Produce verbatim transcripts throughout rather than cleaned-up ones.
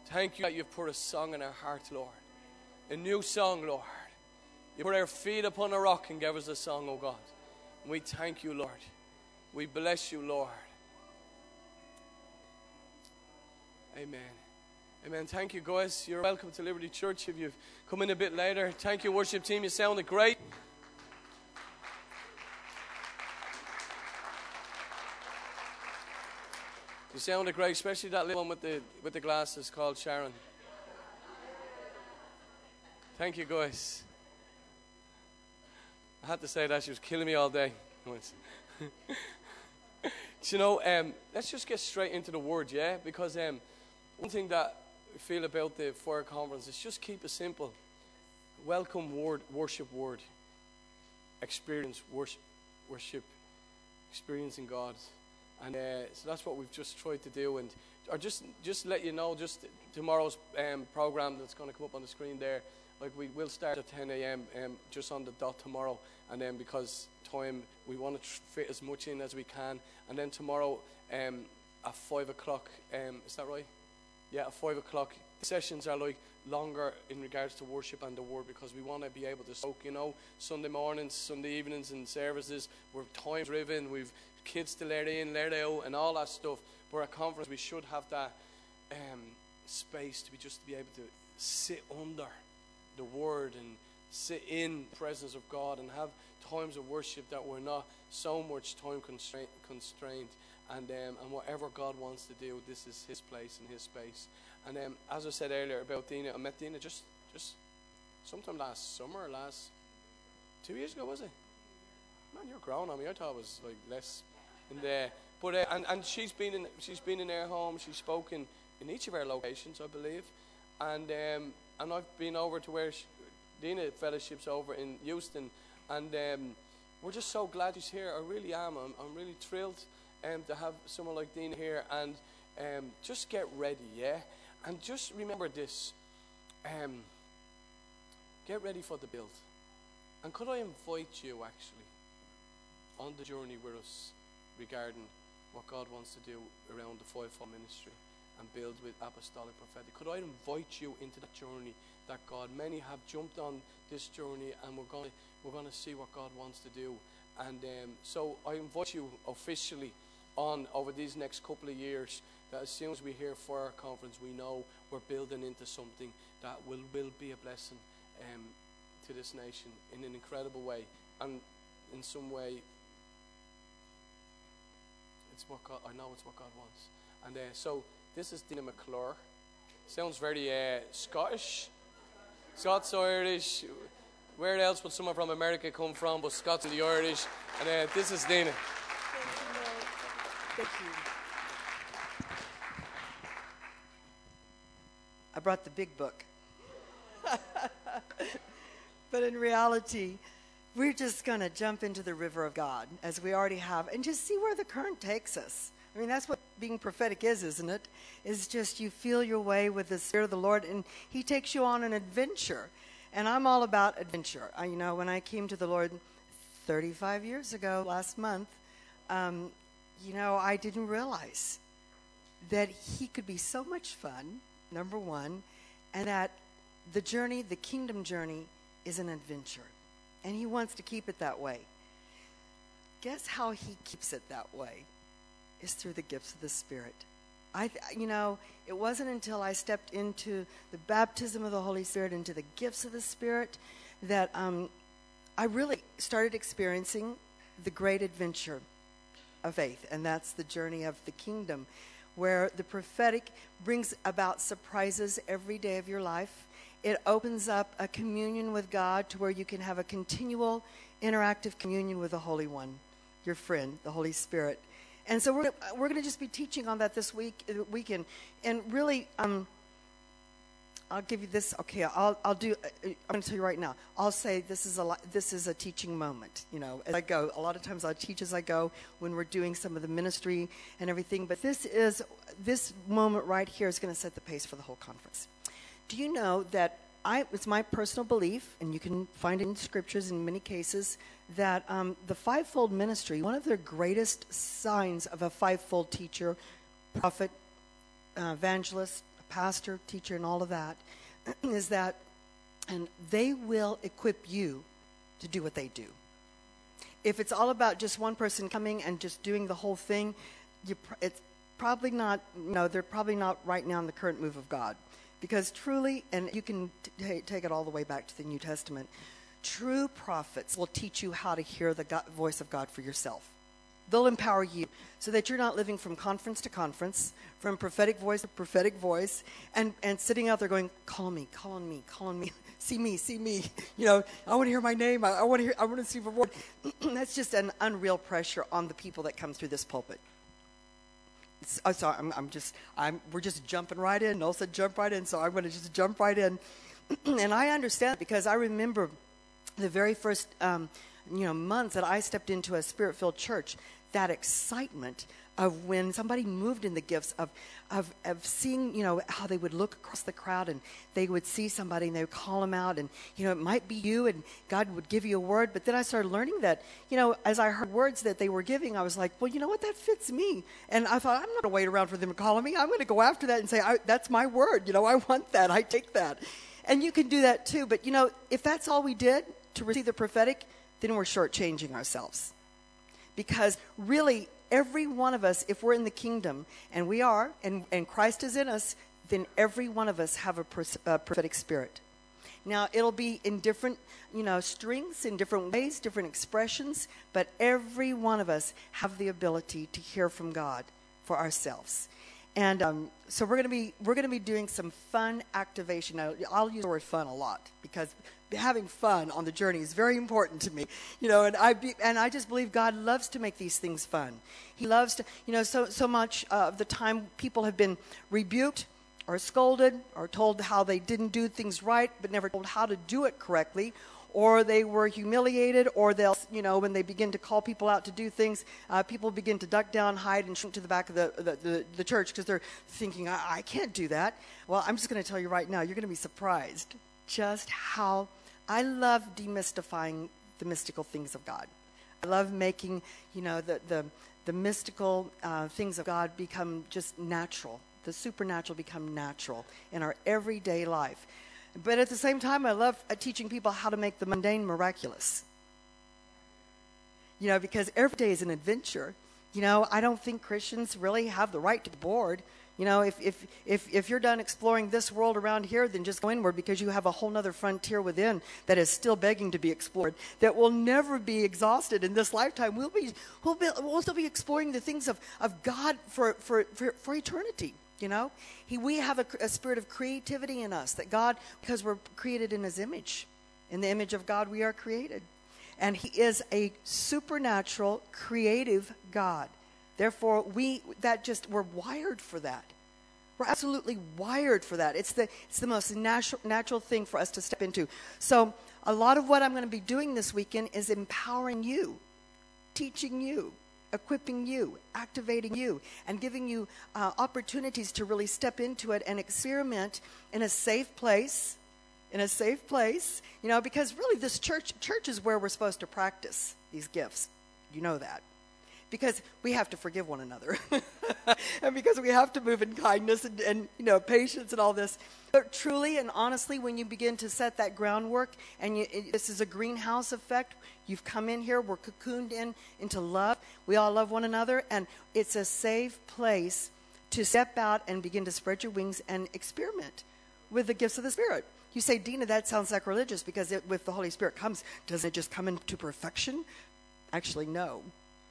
Thank you that you've put a song in our heart, Lord. A new song, Lord. You put our feet upon a rock and gave us a song, oh God. And we thank you, Lord. We bless you, Lord. Amen. Amen. Thank you, guys. You're welcome to Liberty Church if you've come in a bit later. Thank you, worship team. You sounded great. You sounded great, especially that little one with the with the glasses called Sharon. Thank you, guys. I had to say that. She was killing me all day. You know, um, let's just get straight into the word, yeah? Because um, one thing that I feel about the Fire Conference is just keep it simple. Welcome word, worship word. Experience worship, worship, experiencing God. And uh, so that's what we've just tried to do. And or just just let you know, just tomorrow's um, program that's going to come up on the screen there. Like we will start at ten a.m. Um, just on the dot tomorrow, and then because time we want to fit as much in as we can. And then tomorrow um, at five o'clock, um, is that right? Yeah, at five o'clock. The sessions are like longer in regards to worship and the word because we want to be able to soak. You know, Sunday mornings, Sunday evenings, and services we're time driven. We've kids to let in, let out, and all that stuff. But at conference we should have that um, space to be just to be able to sit under the word and sit in the presence of God and have times of worship that we're not so much time constraint, constrained and um, and whatever God wants to do, this is his place and his space. And um, as I said earlier about Dina, I met Dina just just sometime last summer, last two years ago, was it? Man, you're grown on me. I thought it was like less in there. But uh, and and she's been in she's been in our home. She's spoken in each of our locations, I believe, and um, and I've been over to where she, Dina Fellowship's over in Houston, and um, we're just so glad she's here. I really am. I'm, I'm really thrilled um, to have someone like Dina here, and um, just get ready, yeah. And just remember this: um, get ready for the build. And could I invite you actually on the journey with us regarding what God wants to do around the fivefold ministry and build with apostolic prophetic? Could I invite you into that journey that God, many have jumped on this journey, and we're going to, we're going to see what God wants to do. And um, so I invite you officially on over these next couple of years that as soon as we hear for our conference, we know we're building into something that will, will be a blessing um, to this nation in an incredible way. And in some way, it's what God, I know it's what God wants. And uh, so this is Dina McClure. Sounds very uh, Scottish, Scots, Irish. Where else would someone from America come from but Scots and the Irish? And uh, this is Dina. Thank you. I brought the big book. But in reality, we're just going to jump into the river of God, as we already have, and just see where the current takes us. I mean, that's what being prophetic is, isn't it? It's just you feel your way with the Spirit of the Lord, and He takes you on an adventure. And I'm all about adventure. I, you know, when I came to the Lord thirty-five years ago, last month, um, you know, I didn't realize that He could be so much fun, number one, and that the journey, the kingdom journey, is an adventure. And He wants to keep it that way. Guess how He keeps it that way? Is through the gifts of the Spirit. I, you know, it wasn't until I stepped into the baptism of the Holy Spirit, into the gifts of the Spirit, that um, I really started experiencing the great adventure of faith. And that's the journey of the kingdom, where the prophetic brings about surprises every day of your life. It opens up a communion with God to where you can have a continual interactive communion with the Holy One, your friend, the Holy Spirit. And so we're we're going to just be teaching on that this week weekend, and really, um, I'll give you this. Okay, I'll I'll do. I'm going to tell you right now. I'll say this is a this is a teaching moment. You know, as I go, a lot of times I teach as I go when we're doing some of the ministry and everything. But this is this moment right here is going to set the pace for the whole conference. Do you know that I? It's my personal belief, and you can find it in scriptures in many cases, that um, the fivefold ministry, one of the greatest signs of a fivefold teacher, prophet, uh, evangelist, pastor, teacher, and all of that, is that, and they will equip you to do what they do. If it's all about just one person coming and just doing the whole thing, you, it's probably not, you know, they're probably not right now in the current move of God. Because truly, and you can t- take it all the way back to the New Testament, true prophets will teach you how to hear the God, voice of God for yourself. They'll empower you so that you're not living from conference to conference, from prophetic voice to prophetic voice, and, and sitting out there going, call on me, call on me, call on me, see me, see me. You know, I want to hear my name. I, I want to hear, I want to see the word. That's just an unreal pressure on the people that come through this pulpit. It's, oh, sorry, I'm, I'm just, I'm, we're just jumping right in. Noel said jump right in, so I'm going to just jump right in. And I understand because I remember the very first, um, you know, months that I stepped into a spirit-filled church, that excitement of when somebody moved in the gifts of, of, of seeing, you know, how they would look across the crowd and they would see somebody and they would call them out and, you know, it might be you and God would give you a word. But then I started learning that, you know, as I heard words that they were giving, I was like, well, you know what, that fits me. And I thought, I'm not going to wait around for them to call on me. I'm going to go after that and say, I, that's my word. You know, I want that. I take that. And you can do that too. But, you know, if that's all we did to receive the prophetic, then we're shortchanging ourselves. Because really, every one of us, if we're in the kingdom, and we are, and, and Christ is in us, then every one of us have a, pros, a prophetic spirit. Now, it'll be in different, you know, strings, in different ways, different expressions, but every one of us have the ability to hear from God for ourselves. And um, so we're going to be we're going to be doing some fun activation. Now, I'll use the word fun a lot because having fun on the journey is very important to me, you know. And I be, and I just believe God loves to make these things fun. He loves to, you know, so so much uh, of the time people have been rebuked or scolded or told how they didn't do things right, but never told how to do it correctly. Or they were humiliated, or they'll, you know, when they begin to call people out to do things, uh, people begin to duck down, hide, and shrink to the back of the the, the, the church because they're thinking, I, I can't do that. Well, I'm just going to tell you right now, you're going to be surprised just how I love demystifying the mystical things of God. I love making, you know, the the, the mystical uh, things of God become just natural, the supernatural become natural in our everyday life. But at the same time, I love uh, teaching people how to make the mundane miraculous. You know, because every day is an adventure. You know, I don't think Christians really have the right to be bored. You know, if if if, if you're done exploring this world around here, then just go inward because you have a whole other frontier within that is still begging to be explored, that will never be exhausted in this lifetime. We'll be we'll, be, we'll still be exploring the things of, of God for, for, for, for eternity. You know, he, we have a, a spirit of creativity in us that God, because we're created in his image. In the image of God, we are created. And he is a supernatural, creative God. Therefore, we, that just, we're wired for that. We're absolutely wired for that. It's the, it's the most natural, natural thing for us to step into. So a lot of what I'm going to be doing this weekend is empowering you, teaching you, equipping you, activating you, and giving you uh, opportunities to really step into it and experiment in a safe place, in a safe place, you know, because really this church, church is where we're supposed to practice these gifts. You know that. Because we have to forgive one another. And because we have to move in kindness and, and, you know, patience and all this. But truly and honestly, when you begin to set that groundwork, and you, it, this is a greenhouse effect, you've come in here, we're cocooned in into love. We all love one another, and it's a safe place to step out and begin to spread your wings and experiment with the gifts of the Spirit. You say, Dina, that sounds sacrilegious because it, with the Holy Spirit comes, does it just come into perfection? Actually, no.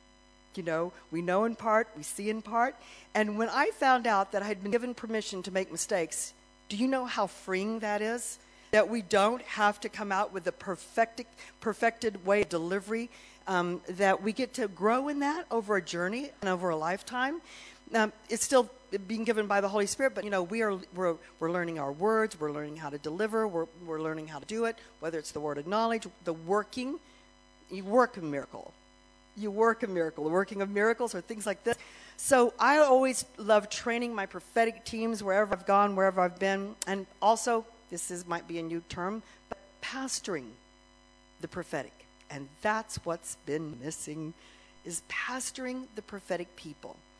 You know, we know in part, we see in part. And when I found out that I had been given permission to make mistakes, do you know how freeing that is? That we don't have to come out with a perfected, perfected way of delivery, um, that we get to grow in that over a journey and over a lifetime. Um, it's still being given by the Holy Spirit, but, you know, we are, we're, we're learning our words, we're learning how to deliver, we're, we're learning how to do it, whether it's the word of knowledge, the working, you work a miracle. You work a miracle, the working of miracles or things like this. So I always love training my prophetic teams wherever I've gone, wherever I've been. And also, this is might be a new term, but pastoring the prophetic. And that's what's been missing, is pastoring the prophetic people.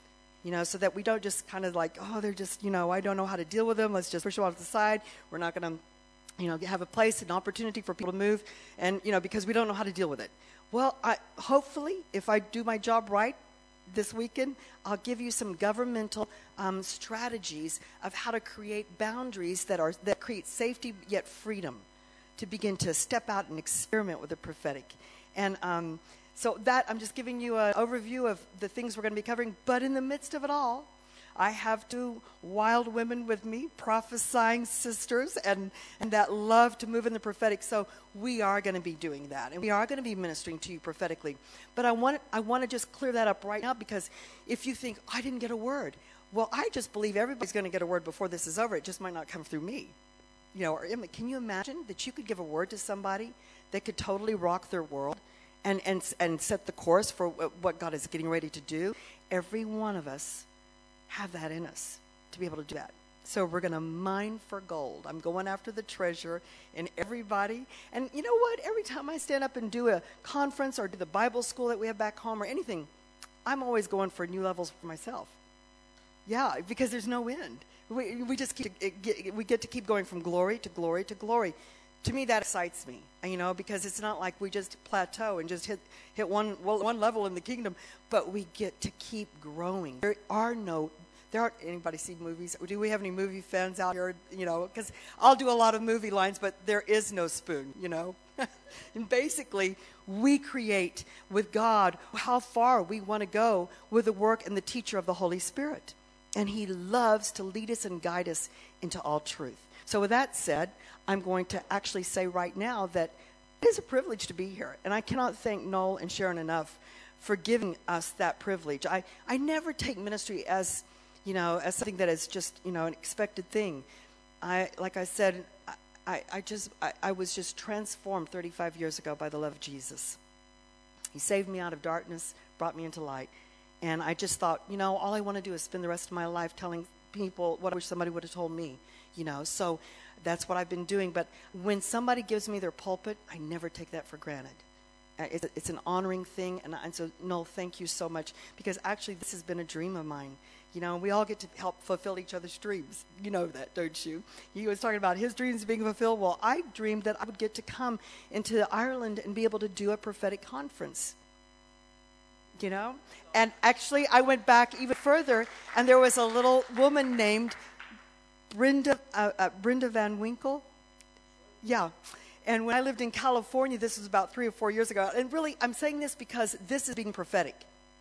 you know, so that we don't just kind of like, oh, they're just, you know, I don't know how to deal with them. Let's just push them off to the side. We're not going to, you know, have a place, an opportunity for people to move, and, you know, because we don't know how to deal with it. Well, I, hopefully, if I do my job right this weekend, I'll give you some governmental um, strategies of how to create boundaries that are that create safety yet freedom, to begin to step out and experiment with the prophetic. And um, so that, I'm just giving you an overview of the things we're going to be covering. But in the midst of it all, I have two wild women with me, prophesying sisters, and, and that love to move in the prophetic. So we are going to be doing that, and we are going to be ministering to you prophetically. But I want I want to just clear that up right now, because if you think, I didn't get a word, well, I just believe everybody's going to get a word before this is over. It just might not come through me. You know, or can you imagine that you could give a word to somebody that could totally rock their world and, and, and set the course for what God is getting ready to do? Every one of us have that in us to be able to do that. So we're going to mine for gold. I'm going after the treasure in everybody. And you know what? Every time I stand up and do a conference or do the Bible school that we have back home or anything, I'm always going for new levels for myself. Yeah, because there's no end. We, we just keep, we get to keep going from glory to glory to glory. To me, that excites me, you know, because it's not like we just plateau and just hit hit one well, one level in the kingdom, but we get to keep growing. There are no, there aren't, anybody see movies? Do we have any movie fans out here? You know, because I'll do a lot of movie lines, but there is no spoon, you know. And basically, we create with God how far we want to go with the work and the teacher of the Holy Spirit. And he loves to lead us and guide us into all truth. So with that said, I'm going to actually say right now that it is a privilege to be here. And I cannot thank Noel and Sharon enough for giving us that privilege. I, I never take ministry as, you know, as something that is just, you know, an expected thing. I, like I said, I, I, I just, I, I was just transformed thirty-five years ago by the love of Jesus. He saved me out of darkness, brought me into light. And I just thought, you know, all I want to do is spend the rest of my life telling people what I wish somebody would have told me, you know. So that's what I've been doing. But when somebody gives me their pulpit, I never take that for granted. It's, it's an honoring thing. And, and so, Noel, thank you so much. Because actually, this has been a dream of mine. You know, we all get to help fulfill each other's dreams. You know that, don't you? He was talking about his dreams being fulfilled. Well, I dreamed that I would get to come into Ireland and be able to do a prophetic conference. You know, and actually I went back even further, and there was a little woman named Brenda uh, uh, Brenda Van Winkle. Yeah. And when I lived in California, this was about three or four years ago. And really, I'm saying this because this is being prophetic.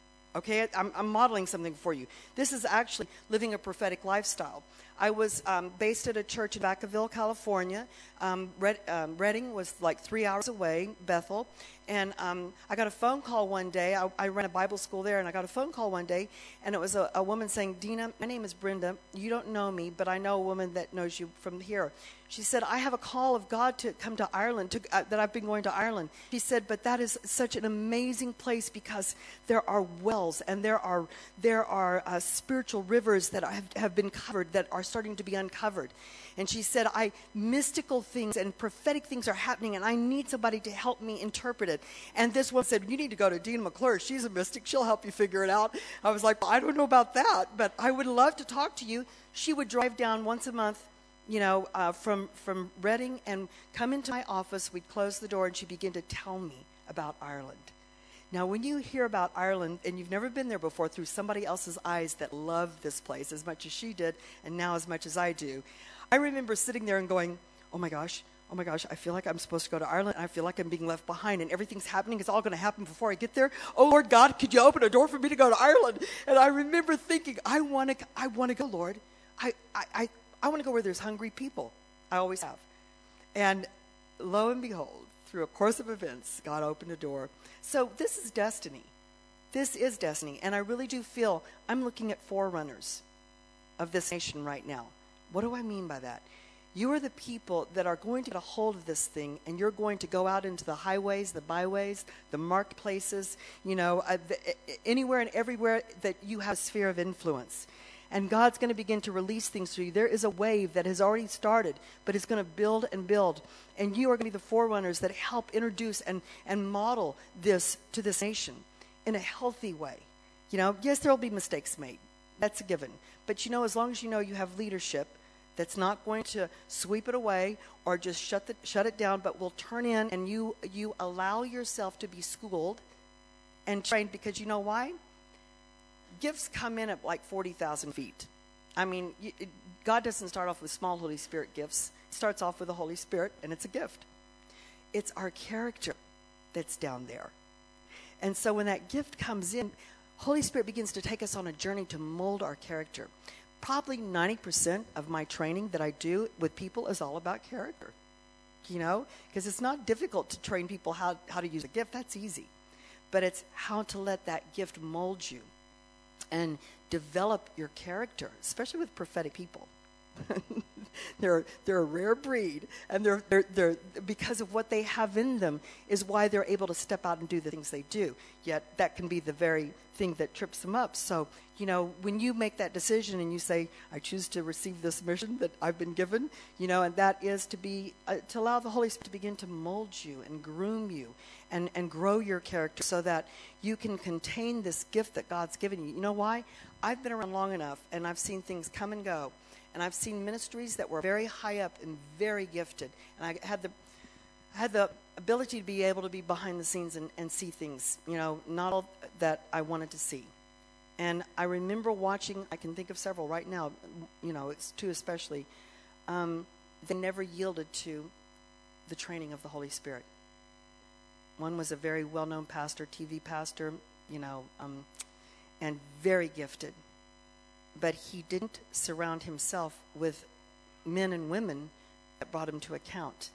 Okay, I'm, I'm modeling something for you. This is actually living a prophetic lifestyle. I was um, based at a church in Vacaville, California. Um, Red, um, Redding was like three hours away, Bethel. And um, I got a phone call one day. I, I ran a Bible school there, and I got a phone call one day, and it was a, a woman saying, Dina, my name is Brenda. You don't know me, but I know a woman that knows you from here. She said, I have a call of God to come to Ireland, to, uh, that I've been going to Ireland. She said, but that is such an amazing place because there are wells and there are there are uh, spiritual rivers that have, have been covered, that are starting to be uncovered. And she said, I mystical things and prophetic things are happening, and I need somebody to help me interpret it. And this one said, you need to go to Dina McClure. She's a mystic. She'll help you figure it out. I was like, well, I don't know about that, but I would love to talk to you. She would drive down once a month, you know, uh, from, from Redding and come into my office. We'd close the door, and she'd begin to tell me about Ireland. Now, when you hear about Ireland, and you've never been there before, through somebody else's eyes that loved this place as much as she did, and now as much as I do, I remember sitting there and going, oh my gosh, oh my gosh, I feel like I'm supposed to go to Ireland, and I feel like I'm being left behind, and everything's happening. It's all going to happen before I get there. Oh, Lord God, could you open a door for me to go to Ireland? And I remember thinking, I want to I want to go, Lord. I, I, I, I want to go where there's hungry people. I always have. And lo and behold, through a course of events, God opened a door. So this is destiny. This is destiny. And I really do feel I'm looking at forerunners of this nation right now. What do I mean by that? You are the people that are going to get a hold of this thing, and you're going to go out into the highways, the byways, the marketplaces, you know, uh, the, anywhere and everywhere that you have a sphere of influence. And God's going to begin to release things to you. There is a wave that has already started, but it's going to build and build. And you are going to be the forerunners that help introduce and, and model this to this nation in a healthy way. You know, yes, there will be mistakes made. That's a given. But you know, as long as you know you have leadership that's not going to sweep it away or just shut the, shut it down, but will turn in, and you you allow yourself to be schooled and trained, because you know why? Gifts come in at like forty thousand feet. I mean, you, it, God doesn't start off with small Holy Spirit gifts. He starts off with the Holy Spirit, and it's a gift. It's our character that's down there. And so when that gift comes in, Holy Spirit begins to take us on a journey to mold our character. Probably ninety percent of my training that I do with people is all about character. You know, because it's not difficult to train people how, how to use a gift. That's easy. But it's how to let that gift mold you and develop your character, especially with prophetic people. they're they're a rare breed, and they're they're they're because of what they have in them is why they're able to step out and do the things they do. Yet that can be the very thing that trips them up. So, you know, when you make that decision and you say, I choose to receive this mission that I've been given, you know, and that is to be uh, to allow the Holy Spirit to begin to mold you and groom you and and grow your character so that you can contain this gift that God's given you. You know why? I've been around long enough, and I've seen things come and go. And I've seen ministries that were very high up and very gifted. And I had the I had the ability to be able to be behind the scenes and, and see things, you know, not all that I wanted to see. And I remember watching, I can think of several right now, you know, it's two especially, um, they never yielded to the training of the Holy Spirit. One was a very well-known pastor, T V pastor, you know, um, and very gifted. But he didn't surround himself with men and women that brought him to account.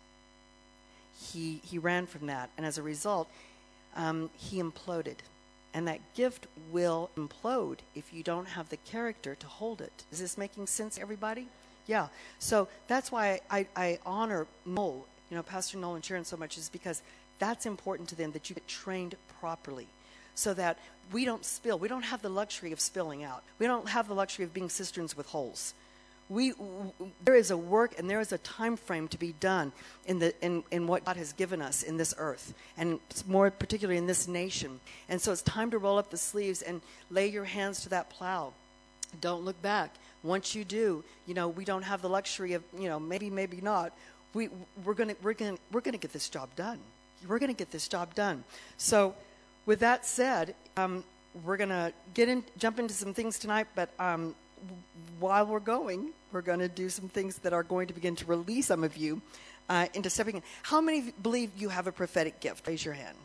He he ran from that, and as a result, um, he imploded. And that gift will implode if you don't have the character to hold it. Is this making sense, everybody? Yeah. So that's why I, I honor Noel, you know, Pastor Noel and Sharon so much, is because that's important to them, that you get trained properly, so that we don't spill. We don't have the luxury of spilling out. We don't have the luxury of being cisterns with holes. We, w- there is a work and there is a time frame to be done in the in, in what God has given us in this earth, and more particularly in this nation. And so it's time to roll up the sleeves and lay your hands to that plow. Don't look back. Once you do, you know, we don't have the luxury of, you know, maybe, maybe not. We we're gonna we're gonna we're gonna get this job done. We're gonna get this job done. So, with that said, um, we're going to get in, jump into some things tonight, but um, w- while we're going, we're going to do some things that are going to begin to release some of you uh, into stepping in. How many of you believe you have a prophetic gift? Raise your hand.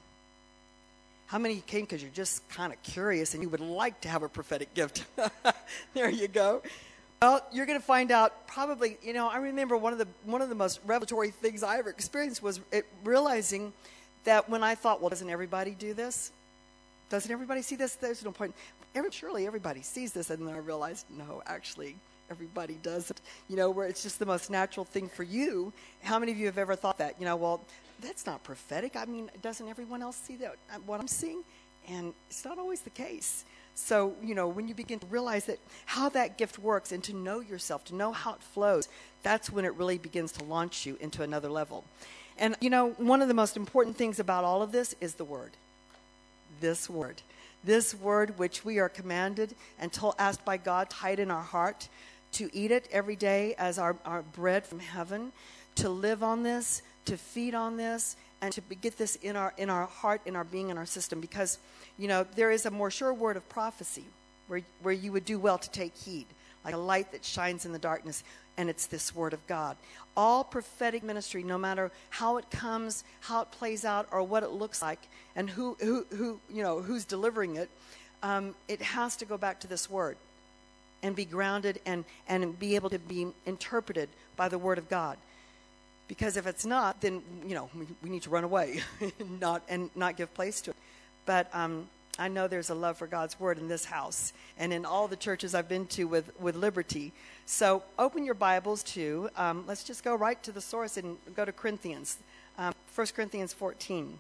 How many came because you're just kind of curious and you would like to have a prophetic gift? There you go. Well, you're going to find out probably, you know, I remember one of the one of the most revelatory things I ever experienced was it, realizing that when I thought, well, doesn't everybody do this? Doesn't everybody see this? There's no point. Every, surely everybody sees this. And then I realized, no, actually, everybody does it. You know, where it's just the most natural thing for you. How many of you have ever thought that? You know, well, that's not prophetic. I mean, doesn't everyone else see that what I'm seeing? And it's not always the case. So, you know, when you begin to realize that how that gift works and to know yourself, to know how it flows, that's when it really begins to launch you into another level. And, you know, one of the most important things about all of this is the Word. This Word. This Word which we are commanded and told, asked by God, tied in our heart, to eat it every day as our, our bread from heaven, to live on this, to feed on this, and to get this in our in our heart, in our being, in our system. Because, you know, there is a more sure word of prophecy where, where you would do well to take heed, like a light that shines in the darkness. And it's this Word of God. All prophetic ministry, no matter how it comes, how it plays out, or what it looks like, and who, who, who you know, who's delivering it, um, it has to go back to this Word and be grounded and, and be able to be interpreted by the Word of God. Because if it's not, then, you know, we, we need to run away and not, and not give place to it. But um, I know there's a love for God's Word in this house and in all the churches I've been to with, with Liberty. So open your Bibles to, um, let's just go right to the source and go to Corinthians, um, First Corinthians fourteen.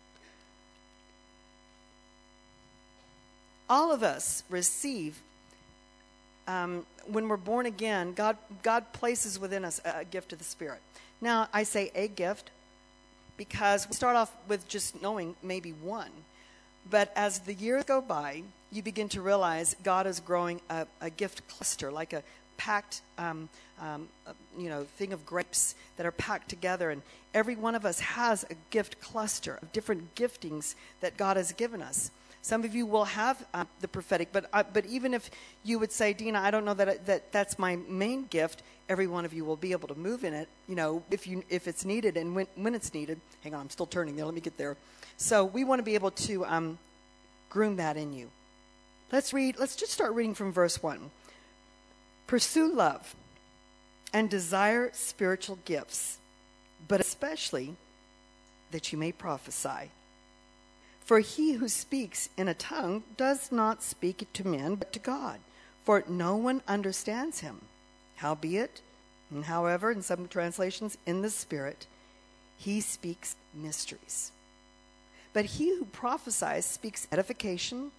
All of us receive, um, when we're born again, God, God places within us a, a gift of the Spirit. Now, I say a gift because we start off with just knowing maybe one. But as the years go by, you begin to realize God is growing a, a gift cluster, like a packed, um, um, uh, you know, thing of grapes that are packed together. And every one of us has a gift cluster of different giftings that God has given us. Some of you will have uh, the prophetic, but uh, but even if you would say, Dina, I don't know that that that's my main gift, every one of you will be able to move in it, you know, if you if it's needed and when when it's needed. Hang on, I'm still turning there. Let me get there. So we want to be able to um, groom that in you. Let's read. Let's just start reading from verse one. Pursue love and desire spiritual gifts, but especially that you may prophesy. For he who speaks in a tongue does not speak to men, but to God, for no one understands him. Howbeit, and however, in some translations, in the Spirit, he speaks mysteries. But he who prophesies speaks edification,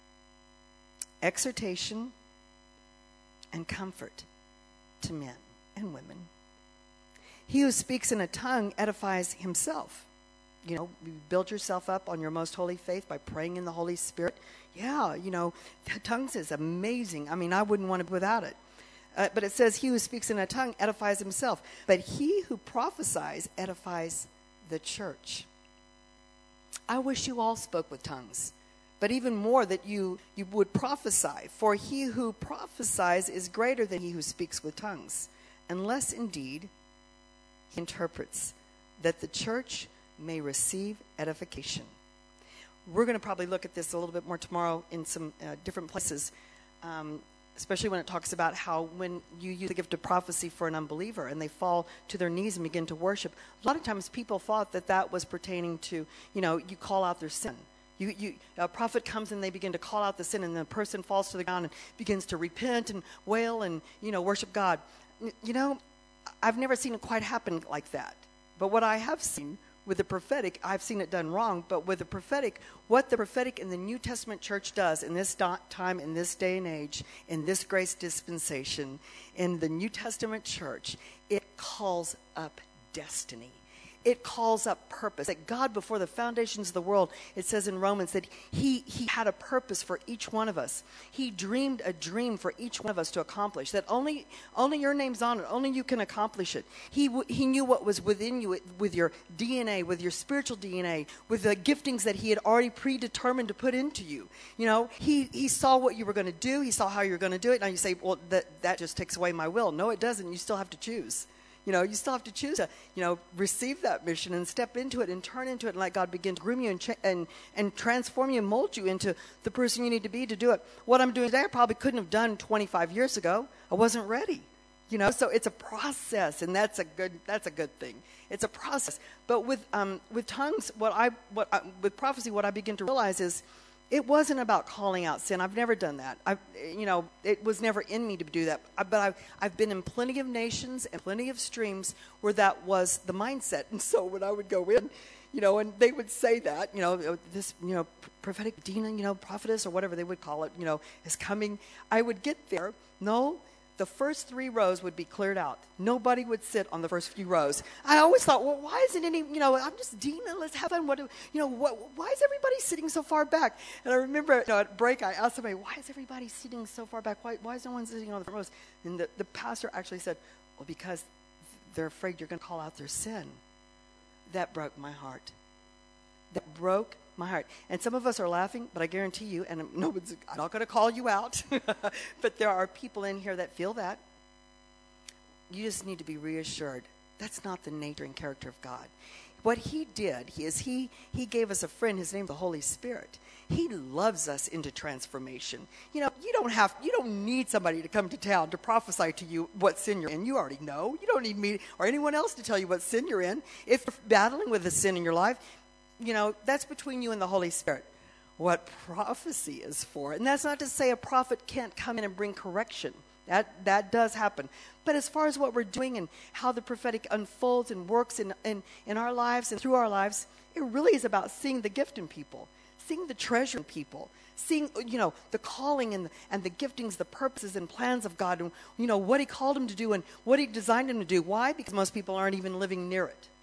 exhortation, and comfort to men and women. He who speaks in a tongue edifies himself. You know, you build yourself up on your most holy faith by praying in the Holy Spirit. Yeah, you know, tongues is amazing. I mean, I wouldn't want it without it. Uh, but it says, he who speaks in a tongue edifies himself. But he who prophesies edifies the church. I wish you all spoke with tongues. But even more that you, you would prophesy. For he who prophesies is greater than he who speaks with tongues. Unless indeed he interprets, that the church may receive edification. We're going to probably look at this a little bit more tomorrow in some uh, different places, um, especially when it talks about how when you use the gift of prophecy for an unbeliever and they fall to their knees and begin to worship, a lot of times people thought that that was pertaining to, you know, you call out their sin. You, you, a prophet comes and they begin to call out the sin, and the person falls to the ground and begins to repent and wail and, you know, worship God. You know, I've never seen it quite happen like that. But what I have seen with the prophetic, I've seen it done wrong, but with the prophetic, what the prophetic in the New Testament church does in this time, in this day and age, in this grace dispensation, in the New Testament church, it calls up destiny. It calls up purpose. That God, before the foundations of the world, it says in Romans that he, he had a purpose for each one of us. He dreamed a dream for each one of us to accomplish, that only only your name's on it. Only you can accomplish it. He, he knew what was within you with your D N A, with your spiritual D N A, with the giftings that he had already predetermined to put into you. You know, he, he saw what you were going to do. He saw how you were going to do it. Now you say, well, that, that just takes away my will. No, it doesn't. You still have to choose. You know, you still have to choose to, you know, receive that mission and step into it and turn into it and let God begin to groom you and, cha- and and transform you and mold you into the person you need to be to do it. What I'm doing today, I probably couldn't have done twenty-five years ago. I wasn't ready. You know, so it's a process, and that's a good that's a good thing. It's a process. But with um with tongues, what I what I, with prophecy, what I begin to realize is, it wasn't about calling out sin. I've never done that. I, you know, it was never in me to do that. But I've, I've been in plenty of nations and plenty of streams where that was the mindset. And so when I would go in, you know, and they would say that, you know, this, you know, prophetic Dina, you know, prophetess or whatever they would call it, you know, is coming. I would get there. No. The first three rows would be cleared out. Nobody would sit on the first few rows. I always thought, well, why isn't any, you know, I'm just Dina, let's have fun. What do, you know, what, why is everybody sitting so far back? And I remember, you know, at break, I asked somebody, why is everybody sitting so far back? Why, why is no one sitting on the front rows? And the, the pastor actually said, well, because they're afraid you're going to call out their sin. That broke my heart. That broke my heart. And some of us are laughing, but I guarantee you, and no one's, I'm not going to call you out, but there are people in here that feel that. You just need to be reassured. That's not the nature and character of God. What he did is he, he gave us a friend, his name is the Holy Spirit. He loves us into transformation. You know, you don't have, you don't need somebody to come to town to prophesy to you what sin you're in. You already know. You don't need me or anyone else to tell you what sin you're in. If you're battling with a sin in your life, you know, that's between you and the Holy Spirit. What prophecy is for. And that's not to say a prophet can't come in and bring correction. That that does happen. But as far as what we're doing and how the prophetic unfolds and works in, in, in our lives and through our lives, it really is about seeing the gift in people, seeing the treasure in people, seeing, you know, the calling and the, and the giftings, the purposes and plans of God, and, you know, what he called them to do and what he designed them to do. Why? Because most people aren't even living near it.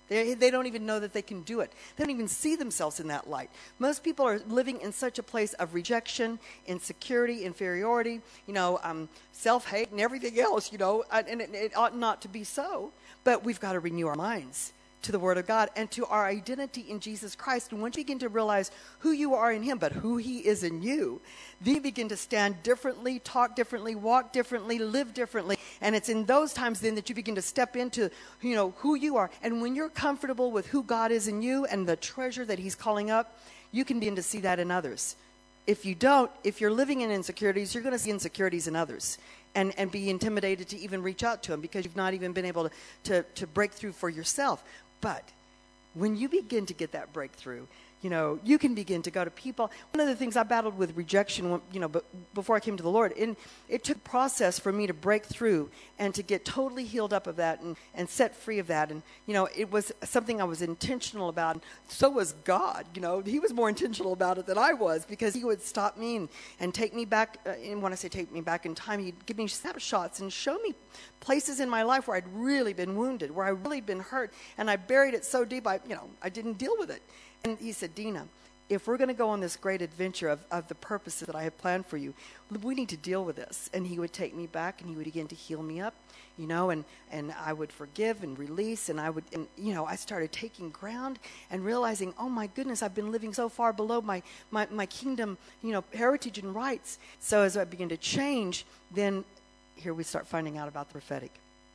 They, they don't even know that they can do it. They don't even see themselves in that light. Most people are living in such a place of rejection, insecurity, inferiority, you know, um, self-hate and everything else, you know, and it, it ought not to be so. But we've got to renew our minds to the Word of God and to our identity in Jesus Christ. And once you begin to realize who you are in Him, but who He is in you, then you begin to stand differently, talk differently, walk differently, live differently. And it's in those times then that you begin to step into, you know, who you are. And when you're comfortable with who God is in you and the treasure that He's calling up, you can begin to see that in others. If you don't, if you're living in insecurities, you're going to see insecurities in others. And, and be intimidated to even reach out to them because you've not even been able to, to, to break through for yourself. But when you begin to get that breakthrough, you know, you can begin to go to people. One of the things I battled with rejection, you know, but before I came to the Lord, and it took a process for me to break through and to get totally healed up of that and, and set free of that. And, you know, it was something I was intentional about. And so was God, you know. He was more intentional about it than I was because He would stop me and, and take me back. Uh, and when I say take me back in time, He'd give me snapshots and show me places in my life where I'd really been wounded, where I'd really been hurt. And I buried it so deep, I, you know, I didn't deal with it. And He said, Dina, if we're going to go on this great adventure of, of the purposes that I have planned for you, we need to deal with this. And He would take me back and He would begin to heal me up, you know, and, and I would forgive and release. And I would, and, you know, I started taking ground and realizing, oh my goodness, I've been living so far below my, my, my kingdom, you know, heritage and rights. So as I begin to change, then here we start finding out about the prophetic.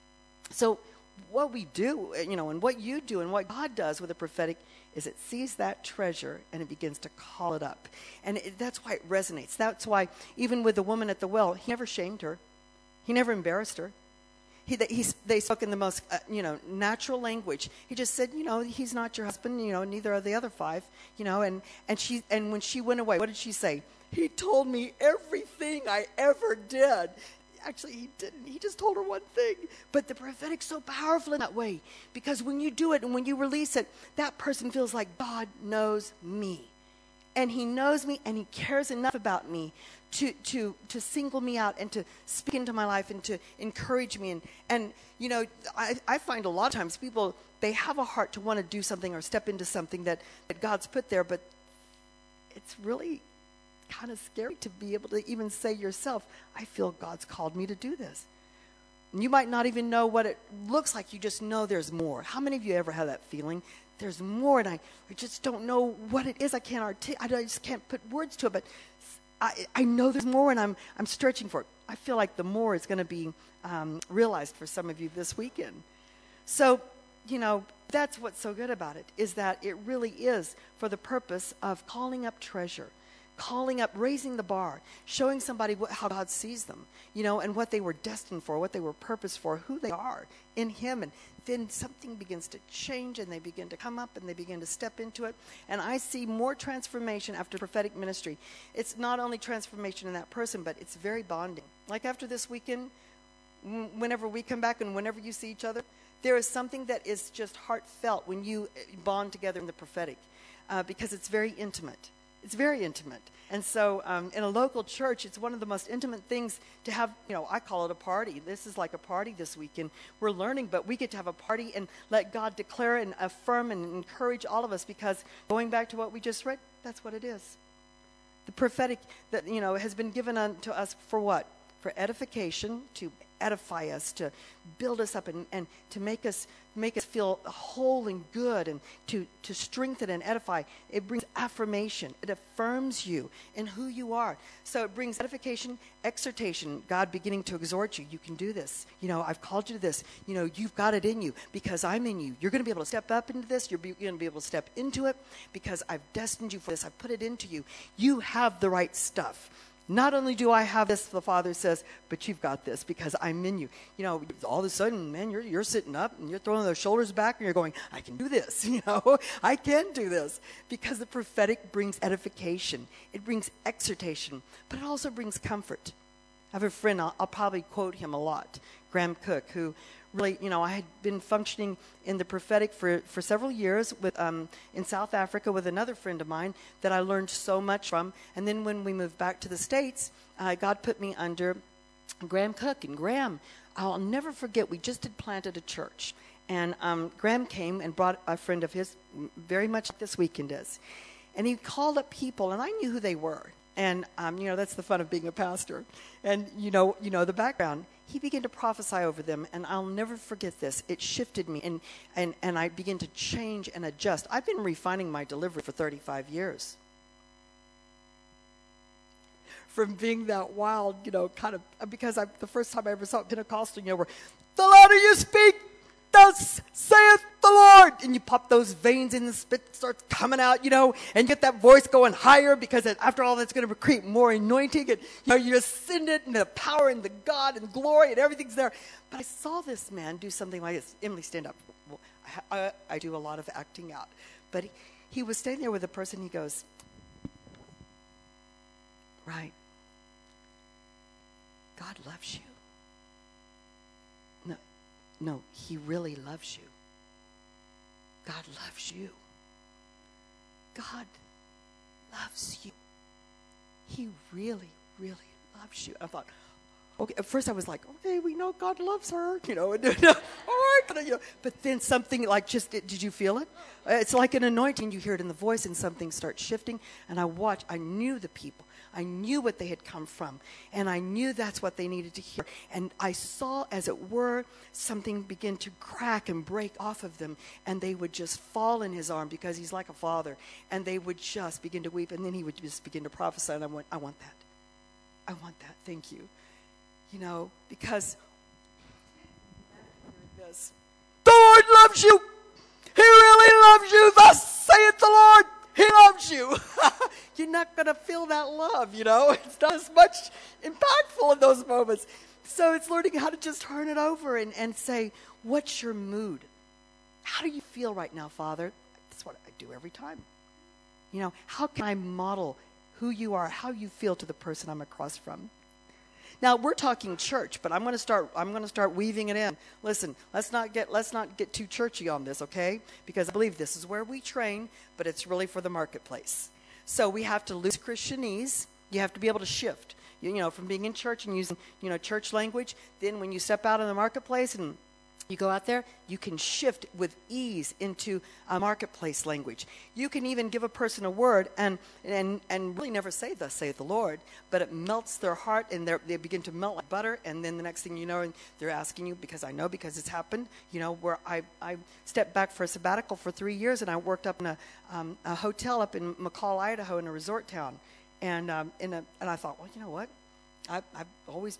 So what we do, you know, and what you do and what God does with the prophetic is it sees that treasure and it begins to call it up. And it, that's why it resonates. That's why even with the woman at the well, He never shamed her. He never embarrassed her. He, he, they spoke in the most, uh, you know, natural language. He just said, you know, he's not your husband, you know, neither are the other five, you know, and, and, she, and when she went away, what did she say? He told me everything I ever did. Actually, he didn't. He just told her one thing. But the prophetic's so powerful in that way. Because when you do it and when you release it, that person feels like God knows me. And He knows me and He cares enough about me to, to, to single me out and to speak into my life and to encourage me. And, and you know, I, I find a lot of times people, they have a heart to want to do something or step into something that, that God's put there. But it's really kind of scary to be able to even say yourself, I feel God's called me to do this. And you might not even know what it looks like. You just know there's more. How many of you ever have that feeling? There's more, and I, I just don't know what it is. I can't articulate. I just can't put words to it. But I, I know there's more, and I'm I'm stretching for it. I feel like the more is going to be um, realized for some of you this weekend. So, you know, that's what's so good about it, is that it really is for the purpose of calling up treasure. Calling up, raising the bar, showing somebody what, how God sees them, you know, and what they were destined for, what they were purposed for, who they are in Him. And then something begins to change and they begin to come up and they begin to step into it. And I see more transformation after prophetic ministry. It's not only transformation in that person, but it's very bonding. Like after this weekend, whenever we come back and whenever you see each other, there is something that is just heartfelt when you bond together in the prophetic uh, because it's very intimate. It's very intimate. And so um, in a local church, it's one of the most intimate things to have, you know, I call it a party. This is like a party this weekend. We're learning, but we get to have a party and let God declare and affirm and encourage all of us because going back to what we just read, that's what it is. The prophetic that, you know, has been given unto us for what? For edification, to edify us, to build us up and, and to make us make us feel whole and good and to, to strengthen and edify. It brings affirmation. It affirms you in who you are. So it brings edification, exhortation, God beginning to exhort you. You can do this. You know, I've called you to this. You know, you've got it in you because I'm in you. You're going to be able to step up into this. You're, be, you're going to be able to step into it because I've destined you for this. I've put it into you. You have the right stuff. Not only do I have this, the Father says, but you've got this because I'm in you. You know, all of a sudden, man, you're you're sitting up and you're throwing those shoulders back and you're going, I can do this. You know, I can do this because the prophetic brings edification. It brings exhortation, but it also brings comfort. I have a friend, I'll, I'll probably quote him a lot, Graham Cook, who really, you know, I had been functioning in the prophetic for, for several years with um, in South Africa with another friend of mine that I learned so much from. And then when we moved back to the States, uh, God put me under Graham Cook. And Graham I'll never forget, we just had planted a church. And um, Graham came and brought a friend of his, very much like this weekend is. And he called up people, and I knew who they were. And, um, you know, that's the fun of being a pastor. And, you know, you know the background. He began to prophesy over them, and I'll never forget this. It shifted me, and, and, and I began to change and adjust. I've been refining my delivery for thirty-five years. From being that wild, you know, kind of, because I, the first time I ever saw Pentecostal, you know, where, the louder you speak, thus saith the Lord. And you pop those veins in the spit starts coming out, you know, and get that voice going higher, because after all, that's going to create more anointing. And, you know, you ascend it, and the power and the God and glory and everything's there. But I saw this man do something like this. Emily, stand up. Well, I, I, I do a lot of acting out. But he, he was standing there with a person. He goes, right. God loves you. No, no, he really loves you. God loves you. God loves you. He really, really loves you. I thought, okay, at first I was like, okay, we know God loves her, you know, and, all right, you know, but then something like just, did you feel it? It's like an anointing. You hear it in the voice, and something starts shifting, and I watched, I knew the people. I knew what they had come from, and I knew that's what they needed to hear. And I saw, as it were, something begin to crack and break off of them, and they would just fall in his arm, because he's like a father, and they would just begin to weep, and then he would just begin to prophesy, and I went, I want that. I want that. Thank you. You know, because this, the Lord loves you. He really loves you. Thus saith the Lord. He loves you. You're not going to feel that love, you know. It's not as much impactful in those moments. So it's learning how to just turn it over and, and say, what's your mood? How do you feel right now, Father? That's what I do every time. You know, how can I model who you are, how you feel to the person I'm across from? Now, we're talking church, but I'm going to start I'm going to start weaving it in. Listen, let's not get let's not get too churchy on this, okay? Because I believe this is where we train, but it's really for the marketplace. So we have to lose Christianese. You have to be able to shift. You, you know, from being in church and using, you know, church language, then when you step out in the marketplace and you go out there, you can shift with ease into a marketplace language. You can even give a person a word and and, and really never say, thus saith the Lord, but it melts their heart, and they begin to melt like butter, and then the next thing you know, they're asking you, because I know, because it's happened, you know, where I, I stepped back for a sabbatical for three years, and I worked up in a, um, a hotel up in McCall, Idaho, in a resort town. And, um, in a, and I thought, well, you know what? I, I've always...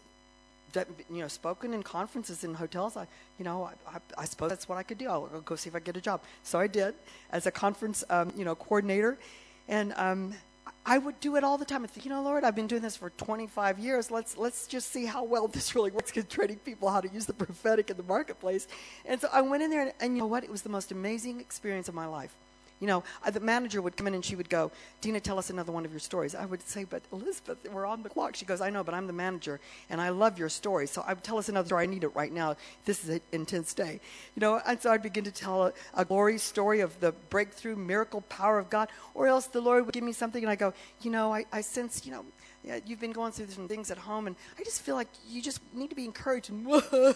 you know, spoken in conferences in hotels. I, you know, I, I, I suppose that's what I could do. I'll, I'll go see if I get a job. So I did as a conference, um, you know, coordinator. And um, I would do it all the time. I think, you know, Lord, I've been doing this for twenty-five years. Let's let's just see how well this really works, training people how to use the prophetic in the marketplace. And so I went in there, and, and you know what? It was the most amazing experience of my life. You know, I, the manager would come in and she would go, Dina, tell us another one of your stories. I would say, but Elizabeth, we're on the clock. She goes, I know, but I'm the manager, and I love your story. So I would tell us another story. I need it right now. This is an intense day. You know, and so I'd begin to tell a, a glory story of the breakthrough, miracle, power of God. Or else the Lord would give me something, and I go, you know, I, I sense, you know, yeah, you've been going through some things at home, and I just feel like you just need to be encouraged. And,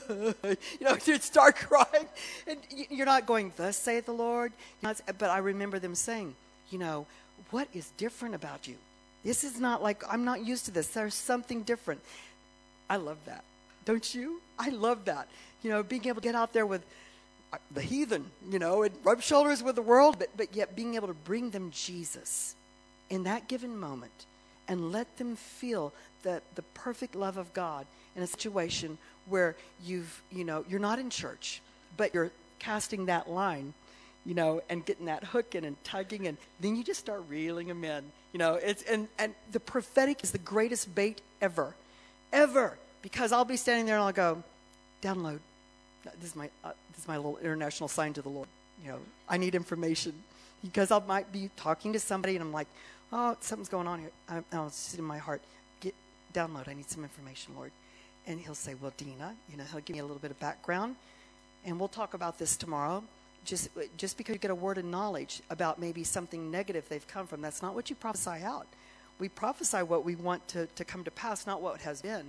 you know, you'd start crying. And you're not going, thus saith the Lord. But I remember them saying, you know, what is different about you? This is not like, I'm not used to this. There's something different. I love that. Don't you? I love that. You know, being able to get out there with the heathen, you know, and rub shoulders with the world, but, but yet being able to bring them Jesus in that given moment. And let them feel the, the perfect love of God in a situation where you've, you know, you're not in church, but you're casting that line, you know, and getting that hook in and tugging, and then you just start reeling them in. You know, it's and, and the prophetic is the greatest bait ever, ever, because I'll be standing there and I'll go, download. This is my uh, this is my little international sign to the Lord. You know, I need information, because I might be talking to somebody and I'm like, oh, something's going on here. I, oh, it's just in my heart. Get download. I need some information, Lord. And he'll say, well, Dina, you know, he'll give me a little bit of background, and we'll talk about this tomorrow. Just, just because you get a word of knowledge about maybe something negative they've come from, that's not what you prophesy out. We prophesy what we want to, to come to pass, not what has been.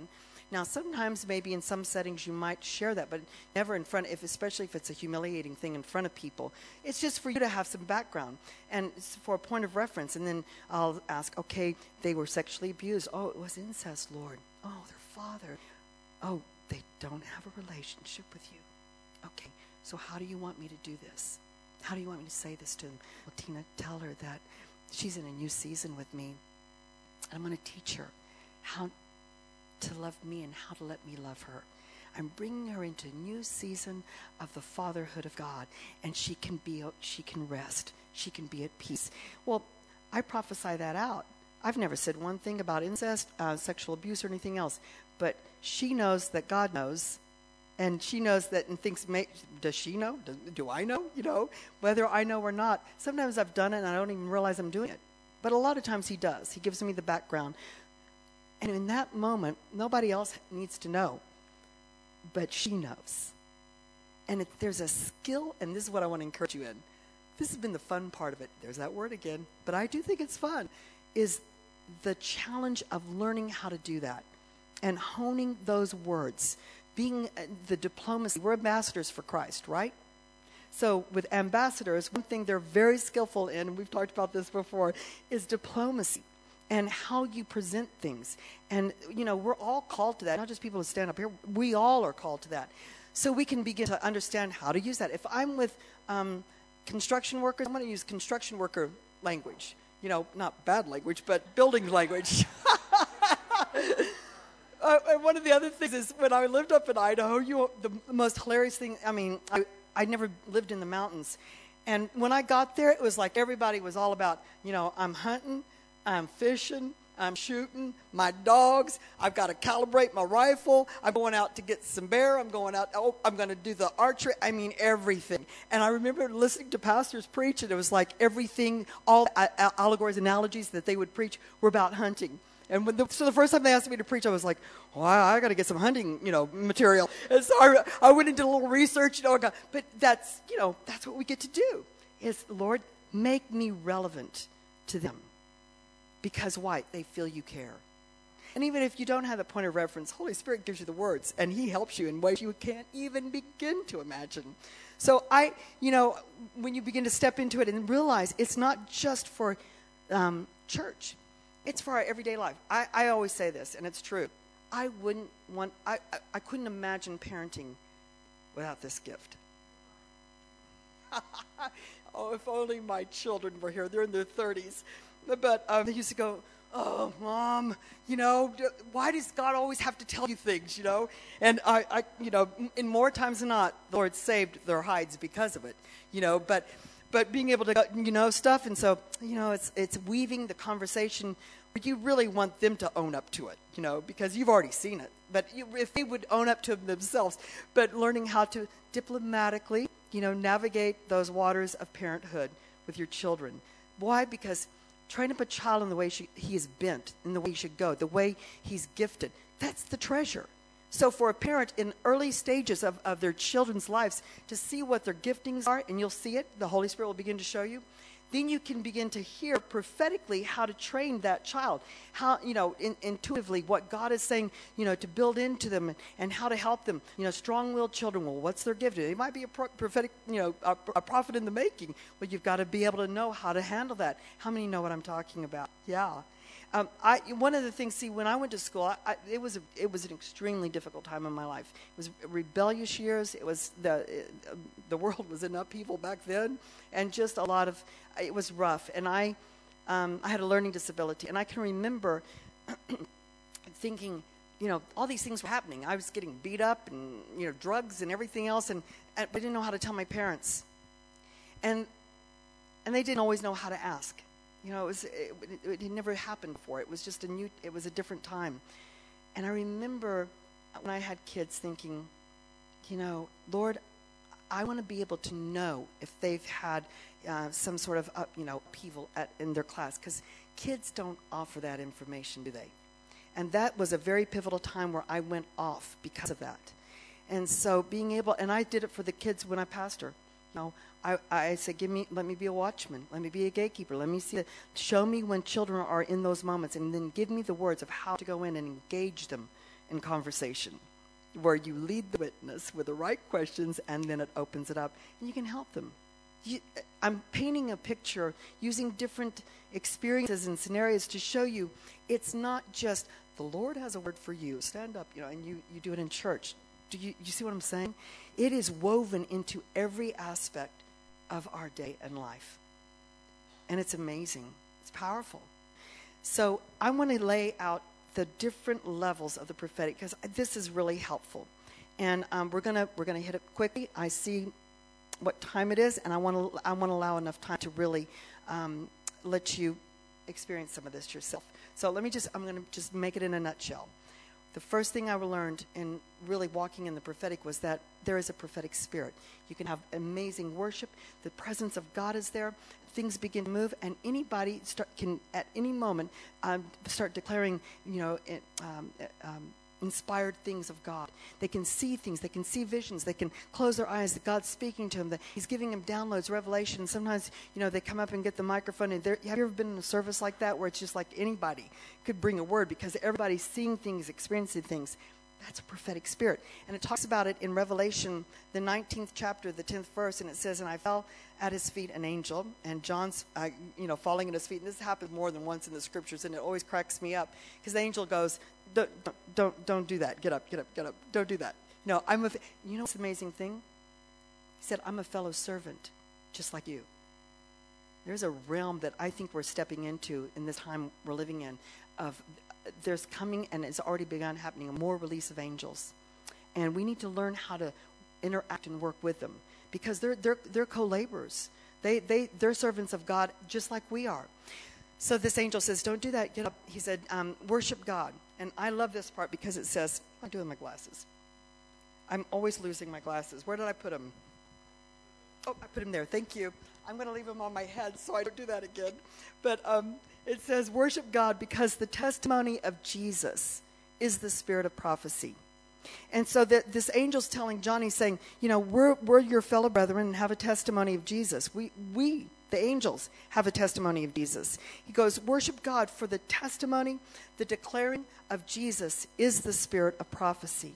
Now, sometimes maybe in some settings you might share that, but never in front, if especially if it's a humiliating thing in front of people. It's just for you to have some background and it's for a point of reference. And then I'll ask, okay, they were sexually abused. Oh, it was incest, Lord. Oh, their father. Oh, they don't have a relationship with you. Okay, so how do you want me to do this? How do you want me to say this to them? Well, Tina, tell her that she's in a new season with me. And I'm going to teach her how to love me and how to let me love her. I'm bringing her into a new season of the fatherhood of God, and she can be, she can rest. She can be at peace. Well, I prophesy that out. I've never said one thing about incest, uh, sexual abuse, or anything else, but she knows that God knows, and she knows that and thinks, may, does she know? Do, do I know? You know, whether I know or not. Sometimes I've done it and I don't even realize I'm doing it. But a lot of times he does. He gives me the background. And in that moment, nobody else needs to know, but she knows. And it, there's a skill, and this is what I want to encourage you in. This has been the fun part of it. There's that word again, but I do think it's fun, is the challenge of learning how to do that and honing those words, being uh, the diplomacy. We're ambassadors for Christ, right? So with ambassadors, one thing they're very skillful in, and we've talked about this before, is diplomacy. And how you present things. And, you know, we're all called to that. Not just people who stand up here. We all are called to that. So we can begin to understand how to use that. If I'm with um, construction workers, I'm going to use construction worker language. You know, not bad language, but building language. uh, and one of the other things is when I lived up in Idaho, you the, the most hilarious thing, I mean, I, I never lived in the mountains. And when I got there, it was like everybody was all about, you know, I'm hunting. I'm fishing, I'm shooting, my dogs, I've got to calibrate my rifle, I'm going out to get some bear, I'm going out, oh, I'm going to do the archery, I mean everything. And I remember listening to pastors preach, and it was like everything, all uh, allegories, analogies that they would preach were about hunting. And when the, so the first time they asked me to preach, I was like, well, I, I got to get some hunting, you know, material. And so I, I went into a little research, you know, I got, but that's, you know, that's what we get to do, is, Lord, make me relevant to them. Because why? They feel you care. And even if you don't have a point of reference, Holy Spirit gives you the words, and he helps you in ways you can't even begin to imagine. So I, you know, when you begin to step into it and realize it's not just for um, church, it's for our everyday life. I, I always say this, and it's true. I wouldn't want, I, I, I couldn't imagine parenting without this gift. Oh, if only my children were here. They're in their thirties. But um, they used to go, oh, Mom, you know, why does God always have to tell you things, you know? And, I, I, you know, in more times than not, the Lord saved their hides because of it, you know. But but being able to, you know, stuff. And so, you know, it's it's weaving the conversation where you really want them to own up to it, you know, because you've already seen it. But you, if they would own up to it themselves, but learning how to diplomatically, you know, navigate those waters of parenthood with your children. Why? Because train up a child in the way she, he is bent, in the way he should go, the way he's gifted. That's the treasure. So for a parent in early stages of, of their children's lives to see what their giftings are, and you'll see it, the Holy Spirit will begin to show you, then you can begin to hear prophetically how to train that child, how, you know, in, intuitively what God is saying, you know, to build into them and, and how to help them. You know, strong-willed children, well, what's their gift? They might be a pro- prophetic, you know, a, a prophet in the making, but you've got to be able to know how to handle that. How many know what I'm talking about? Yeah. Um, I, one of the things, see, when I went to school, I, I, it was a, it was an extremely difficult time in my life. It was rebellious years. It was the it, uh, the world was in upheaval back then, and just a lot of it was rough. And I um, I had a learning disability, and I can remember thinking, you know, all these things were happening. I was getting beat up, and you know, drugs and everything else, and, and I didn't know how to tell my parents, and and they didn't always know how to ask. You know, it was it, it had never happened before. It was just a new, it was a different time. And I remember when I had kids thinking, you know, Lord, I want to be able to know if they've had uh, some sort of, uh, you know, upheaval at, in their class. Because kids don't offer that information, do they? And that was a very pivotal time where I went off because of that. And so being able, and I did it for the kids when I pastor. You know, I, I said, give me, let me be a watchman. Let me be a gatekeeper. Let me see, the, show me when children are in those moments, and then give me the words of how to go in and engage them in conversation, where you lead the witness with the right questions, and then it opens it up, and you can help them. You, I'm painting a picture using different experiences and scenarios to show you it's not just the Lord has a word for you. Stand up, you know, and you, you do it in church. Do you, you see what I'm saying? It is woven into every aspect of our day and life. And it's amazing. It's powerful. So I want to lay out the different levels of the prophetic, because this is really helpful. And um, we're gonna we're gonna hit it quickly. I see what time it is, and I want to I want to allow enough time to really um, let you experience some of this yourself. So let me just I'm going to just make it in a nutshell. The first thing I learned in really walking in the prophetic was that there is a prophetic spirit. You can have amazing worship. The presence of God is there. Things begin to move, and anybody start, can, at any moment, um, start declaring, you know, it, um, um, inspired things of God. They can see things. They can see visions. They can close their eyes that God's speaking to them, that he's giving them downloads, revelation. Sometimes, you know, they come up and get the microphone. And have you ever been in a service like that where it's just like anybody could bring a word because everybody's seeing things, experiencing things? That's a prophetic spirit. And it talks about it in Revelation, the nineteenth chapter, the tenth verse, and it says, and I fell at his feet an angel, and John's, uh, you know, falling at his feet. And this happens more than once in the scriptures, and it always cracks me up because the angel goes, don't, don't, don't do that. Get up, get up, get up. Don't do that. No, I'm a, you know what's the amazing thing? He said, I'm a fellow servant, just like you. There's a realm that I think we're stepping into in this time we're living in of there's coming, and it's already begun happening, a more release of angels. And we need to learn how to interact and work with them because they're they're they're co-laborers. They they they're servants of God just like we are. So this angel says, don't do that. Get up. He said, um, worship God. And I love this part because it says, what do I do with my glasses? I'm always losing my glasses. Where did I put them? Oh, I put them there. Thank you. I'm going to leave them on my head so I don't do that again. But um, it says, worship God because the testimony of Jesus is the spirit of prophecy. And so that this angel's telling John, he's saying, you know, we're we're your fellow brethren and have a testimony of Jesus. We, we, the angels, have a testimony of Jesus. He goes, worship God for the testimony, the declaring of Jesus is the spirit of prophecy.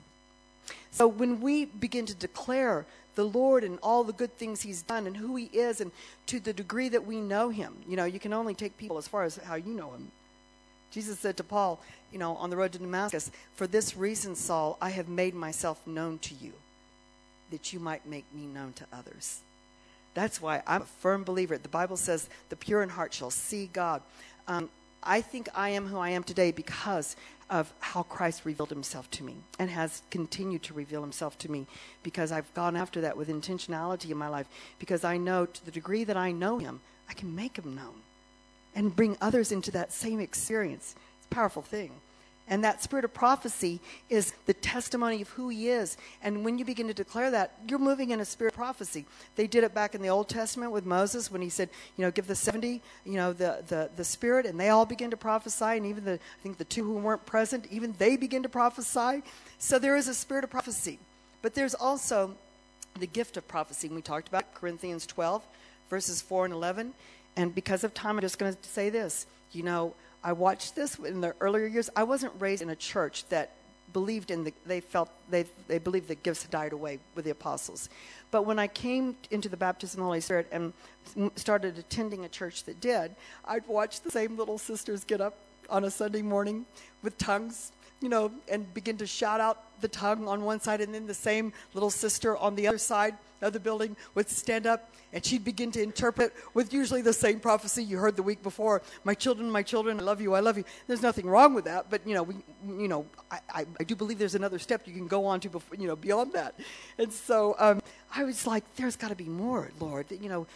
So when we begin to declare the Lord and all the good things he's done and who he is, and to the degree that we know him, you know, you can only take people as far as how you know him. Jesus said to Paul, you know, on the road to Damascus, for this reason, Saul, I have made myself known to you, that you might make me known to others. That's why I'm a firm believer. The Bible says the pure in heart shall see God. Um, I think I am who I am today because of how Christ revealed himself to me and has continued to reveal himself to me, because I've gone after that with intentionality in my life, because I know to the degree that I know him, I can make him known and bring others into that same experience. It's a powerful thing. And that spirit of prophecy is the testimony of who he is. And when you begin to declare that, you're moving in a spirit of prophecy. They did it back in the Old Testament with Moses when he said, you know, give the seventy, you know, the, the, the spirit, and they all begin to prophesy. And even the, I think the two who weren't present, even they begin to prophesy. So there is a spirit of prophecy. But there's also the gift of prophecy. And we talked about Corinthians twelve, verses four and eleven. And because of time, I'm just going to say this. You know, I watched this in the earlier years. I wasn't raised in a church that believed in the, they felt, they they believed the gifts had died away with the apostles. But when I came into the baptism of the Holy Spirit and started attending a church that did, I'd watch the same little sisters get up on a Sunday morning with tongues, you know, and begin to shout out the tongue on one side, and then the same little sister on the other side of the building would stand up, and she'd begin to interpret with usually the same prophecy you heard the week before. My children, my children, I love you, I love you. There's nothing wrong with that, but, you know, we, you know, I, I, I do believe there's another step you can go on to, before, you know, beyond that. And so um, I was like, there's got to be more, Lord. You know,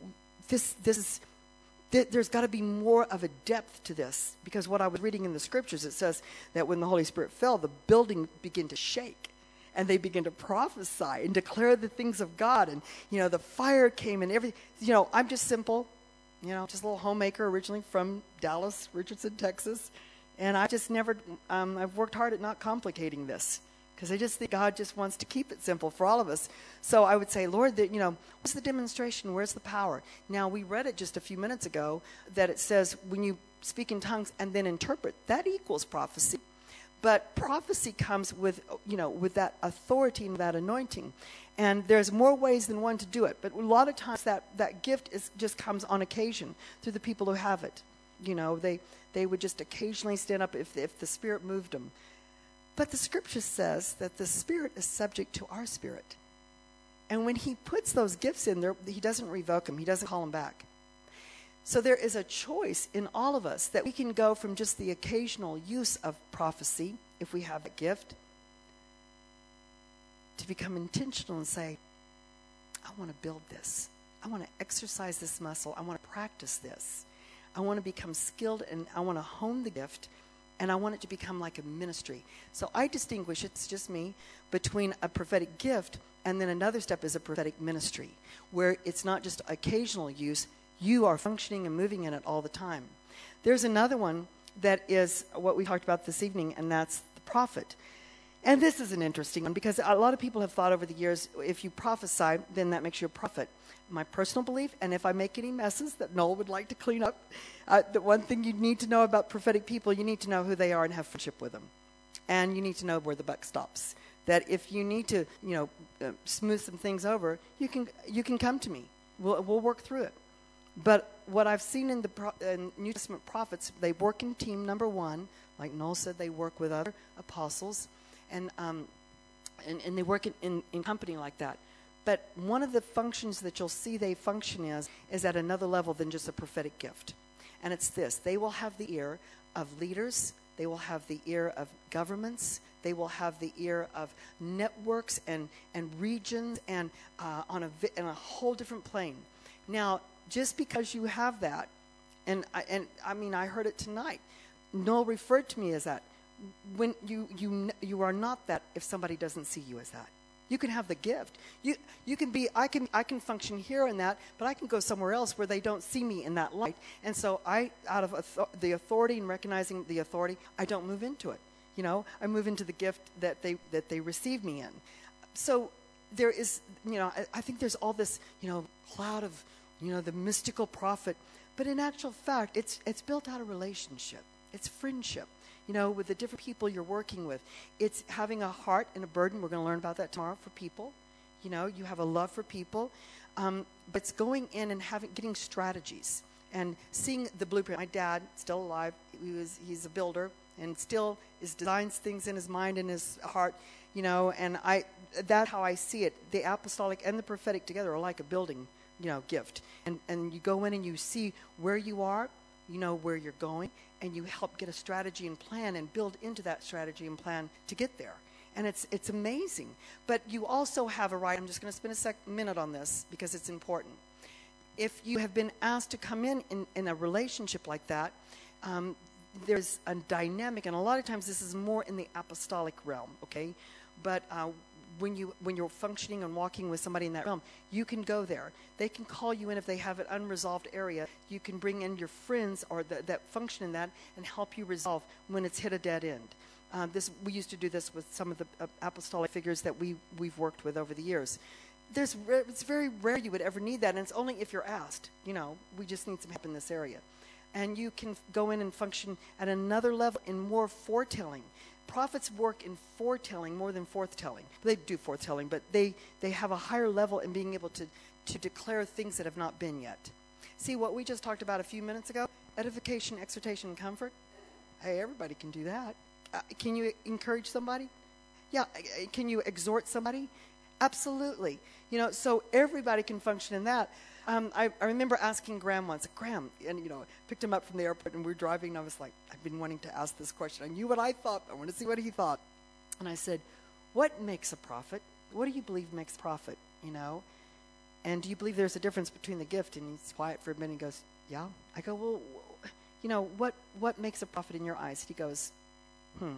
this this is... There's got to be more of a depth to this, because what I was reading in the scriptures, it says that when the Holy Spirit fell, the building began to shake, and they began to prophesy and declare the things of God, and, you know, the fire came and everything. You know, I'm just simple, you know, just a little homemaker originally from Dallas, Richardson, Texas, and I just never, um, I've worked hard at not complicating this, because I just think God just wants to keep it simple for all of us. So I would say, Lord, that, you know, what's the demonstration? Where's the power? Now, we read it just a few minutes ago that it says when you speak in tongues and then interpret, that equals prophecy. But prophecy comes with, you know, with that authority and that anointing. And there's more ways than one to do it. But a lot of times that, that gift is, just comes on occasion through the people who have it. You know, they, they would just occasionally stand up if, if the Spirit moved them. But the Scripture says that the Spirit is subject to our spirit. And when he puts those gifts in there, he doesn't revoke them. He doesn't call them back. So there is a choice in all of us that we can go from just the occasional use of prophecy, if we have a gift, to become intentional and say, I want to build this. I want to exercise this muscle. I want to practice this. I want to become skilled, and I want to hone the gift, and I want it to become like a ministry. So I distinguish, it's just me, between a prophetic gift and then another step is a prophetic ministry, where it's not just occasional use. You are functioning and moving in it all the time. There's another one that is what we talked about this evening, and that's the prophet. And this is an interesting one because a lot of people have thought over the years, if you prophesy, then that makes you a prophet. My personal belief, and if I make any messes that Noel would like to clean up, uh, the one thing you need to know about prophetic people, you need to know who they are and have friendship with them. And you need to know where the buck stops. That if you need to, you know, uh, smooth some things over, you can you can come to me. We'll, we'll work through it. But what I've seen in the pro- in New Testament prophets, they work in team, number one. Like Noel said, they work with other apostles. And, um, and and they work in, in, in company like that. But one of the functions that you'll see they function as is at another level than just a prophetic gift. And it's this. They will have the ear of leaders. They will have the ear of governments. They will have the ear of networks and, and regions and uh, on a vi- on a whole different plane. Now, just because you have that, and I, and I mean, I heard it tonight. Noel referred to me as that. When you, you you are not that if somebody doesn't see you as that. You can have the gift. You you can be I can I can function here in that, but I can go somewhere else where they don't see me in that light. And so I, out of author, the authority and recognizing the authority, I don't move into it. You know, I move into the gift that they that they receive me in. So there is, you know, I, I think there's all this, you know, cloud of, you know, the mystical prophet, but in actual fact, it's it's built out of relationship. It's friendship. You know, with the different people you're working with. It's having a heart and a burden. We're going to learn about that tomorrow for people. You know, you have a love for people. Um, but it's going in and having getting strategies and seeing the blueprint. My dad, still alive, he was he's a builder and still is designs things in his mind and his heart, you know, and I that's how I see it. The apostolic and the prophetic together are like a building, you know, gift. And and you go in and you see where you are, you know where you're going, and you help get a strategy and plan and build into that strategy and plan to get there. And it's it's amazing. But you also have a right, I'm just going to spend a sec, minute on this because it's important. If you have been asked to come in in, in a relationship like that, um, there's a dynamic, and a lot of times this is more in the apostolic realm, okay? But uh, when, you, when you're functioning and walking with somebody in that realm, you can go there. They can call you in if they have an unresolved area. You can bring in your friends or the, that function in that and help you resolve when it's hit a dead end. Uh, this we used to do this with some of the uh, apostolic figures that we, we've worked with over the years. There's it's very rare you would ever need that, and it's only if you're asked. You know, we just need some help in this area. And you can go in and function at another level in more foretelling. Prophets work in foretelling more than forthtelling. They do foretelling, but they, they have a higher level in being able to, to declare things that have not been yet. See what we just talked about a few minutes ago? Edification, exhortation, and comfort. Hey, everybody can do that. Uh, can you encourage somebody? Yeah. Can you exhort somebody? Absolutely. You know, so everybody can function in that. Um, I, I remember asking Graham once, Graham, and, you know, picked him up from the airport, and we were driving, and I was like, I've been wanting to ask this question. I knew what I thought. I want to see what he thought. And I said, what makes a prophet? What do you believe makes a prophet, you know? And do you believe there's a difference between the gift? And he's quiet for a minute. He goes, yeah. I go, well, you know, what, what makes a prophet in your eyes? He goes, hmm,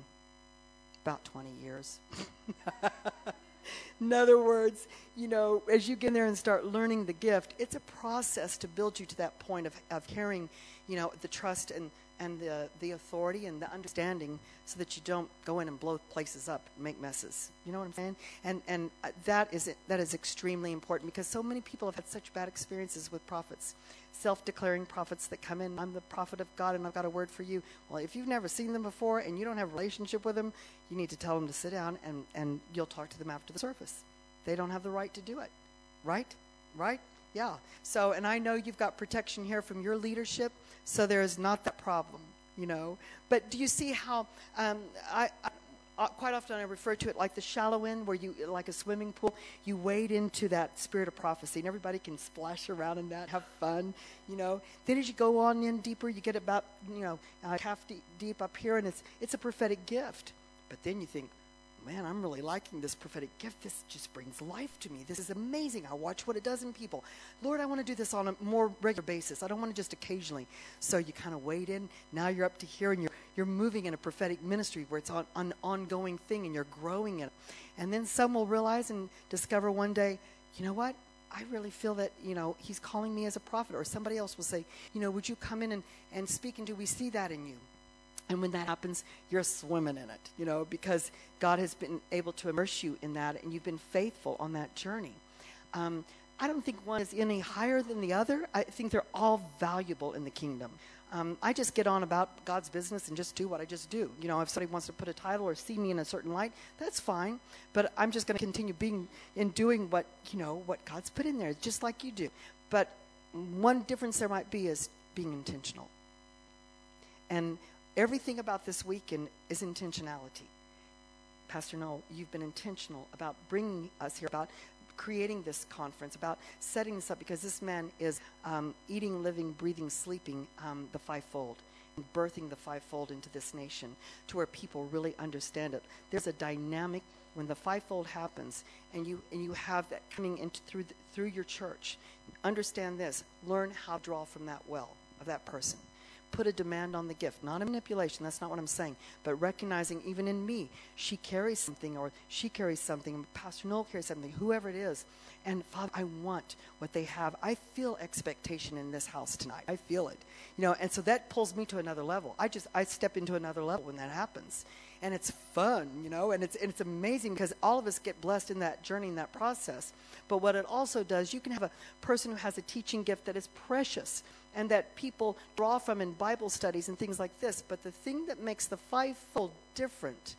about twenty years. In other words, you know, as you get in there and start learning the gift, it's a process to build you to that point of, of carrying, you know, the trust and and the, the authority and the understanding so that you don't go in and blow places up and make messes. You know what I'm saying? And and uh, that is that is extremely important, because so many people have had such bad experiences with prophets, self-declaring prophets that come in, I'm the prophet of God and I've got a word for you. Well, if you've never seen them before and you don't have a relationship with them, you need to tell them to sit down, and, and you'll talk to them after the service. They don't have the right to do it. Right? Right? Yeah. So, and I know you've got protection here from your leadership, so there is not that problem, you know. But do you see how um, I, I uh, quite often I refer to it like the shallow end, where you, like a swimming pool, you wade into that spirit of prophecy, and everybody can splash around in that, have fun, you know. Then as you go on in deeper, you get about, you know, uh, half deep, deep up here, and it's it's a prophetic gift. But then you think, man, I'm really liking this prophetic gift. This just brings life to me. This is amazing. I watch what it does in people. Lord, I want to do this on a more regular basis. I don't want to just occasionally. So you kind of wade in. Now you're up to here, and you're you're moving in a prophetic ministry where it's on, an ongoing thing, and you're growing in it. And then some will realize and discover one day, you know what? I really feel that, you know, he's calling me as a prophet. Or somebody else will say, you know, would you come in and, and speak, and do we see that in you? And when that happens, you're swimming in it, you know, because God has been able to immerse you in that, and you've been faithful on that journey. Um, I don't think one is any higher than the other. I think they're all valuable in the kingdom. Um, I just get on about God's business and just do what I just do. You know, if somebody wants to put a title or see me in a certain light, that's fine. But I'm just going to continue being in doing what, you know, what God's put in there, just like you do. But one difference there might be is being intentional. And everything about this weekend is intentionality. Pastor Noel, you've been intentional about bringing us here, about creating this conference, about setting this up, because this man is um, eating, living, breathing, sleeping um, the fivefold, and birthing the fivefold into this nation to where people really understand it. There's a dynamic when the fivefold happens, and you and you have that coming into through the, through your church. Understand this. Learn how to draw from that well of that person. Put a demand on the gift, not a manipulation. That's not what I'm saying. But recognizing, even in me, she carries something, or she carries something, Pastor Noel carries something, whoever it is. And Father, I want what they have. I feel expectation in this house tonight. I feel it, you know. And so that pulls me to another level. I just I step into another level when that happens, and it's fun, you know. And it's and it's amazing, because all of us get blessed in that journey, in that process. But what it also does, you can have a person who has a teaching gift that is precious, and that people draw from in Bible studies and things like this. But the thing that makes the fivefold different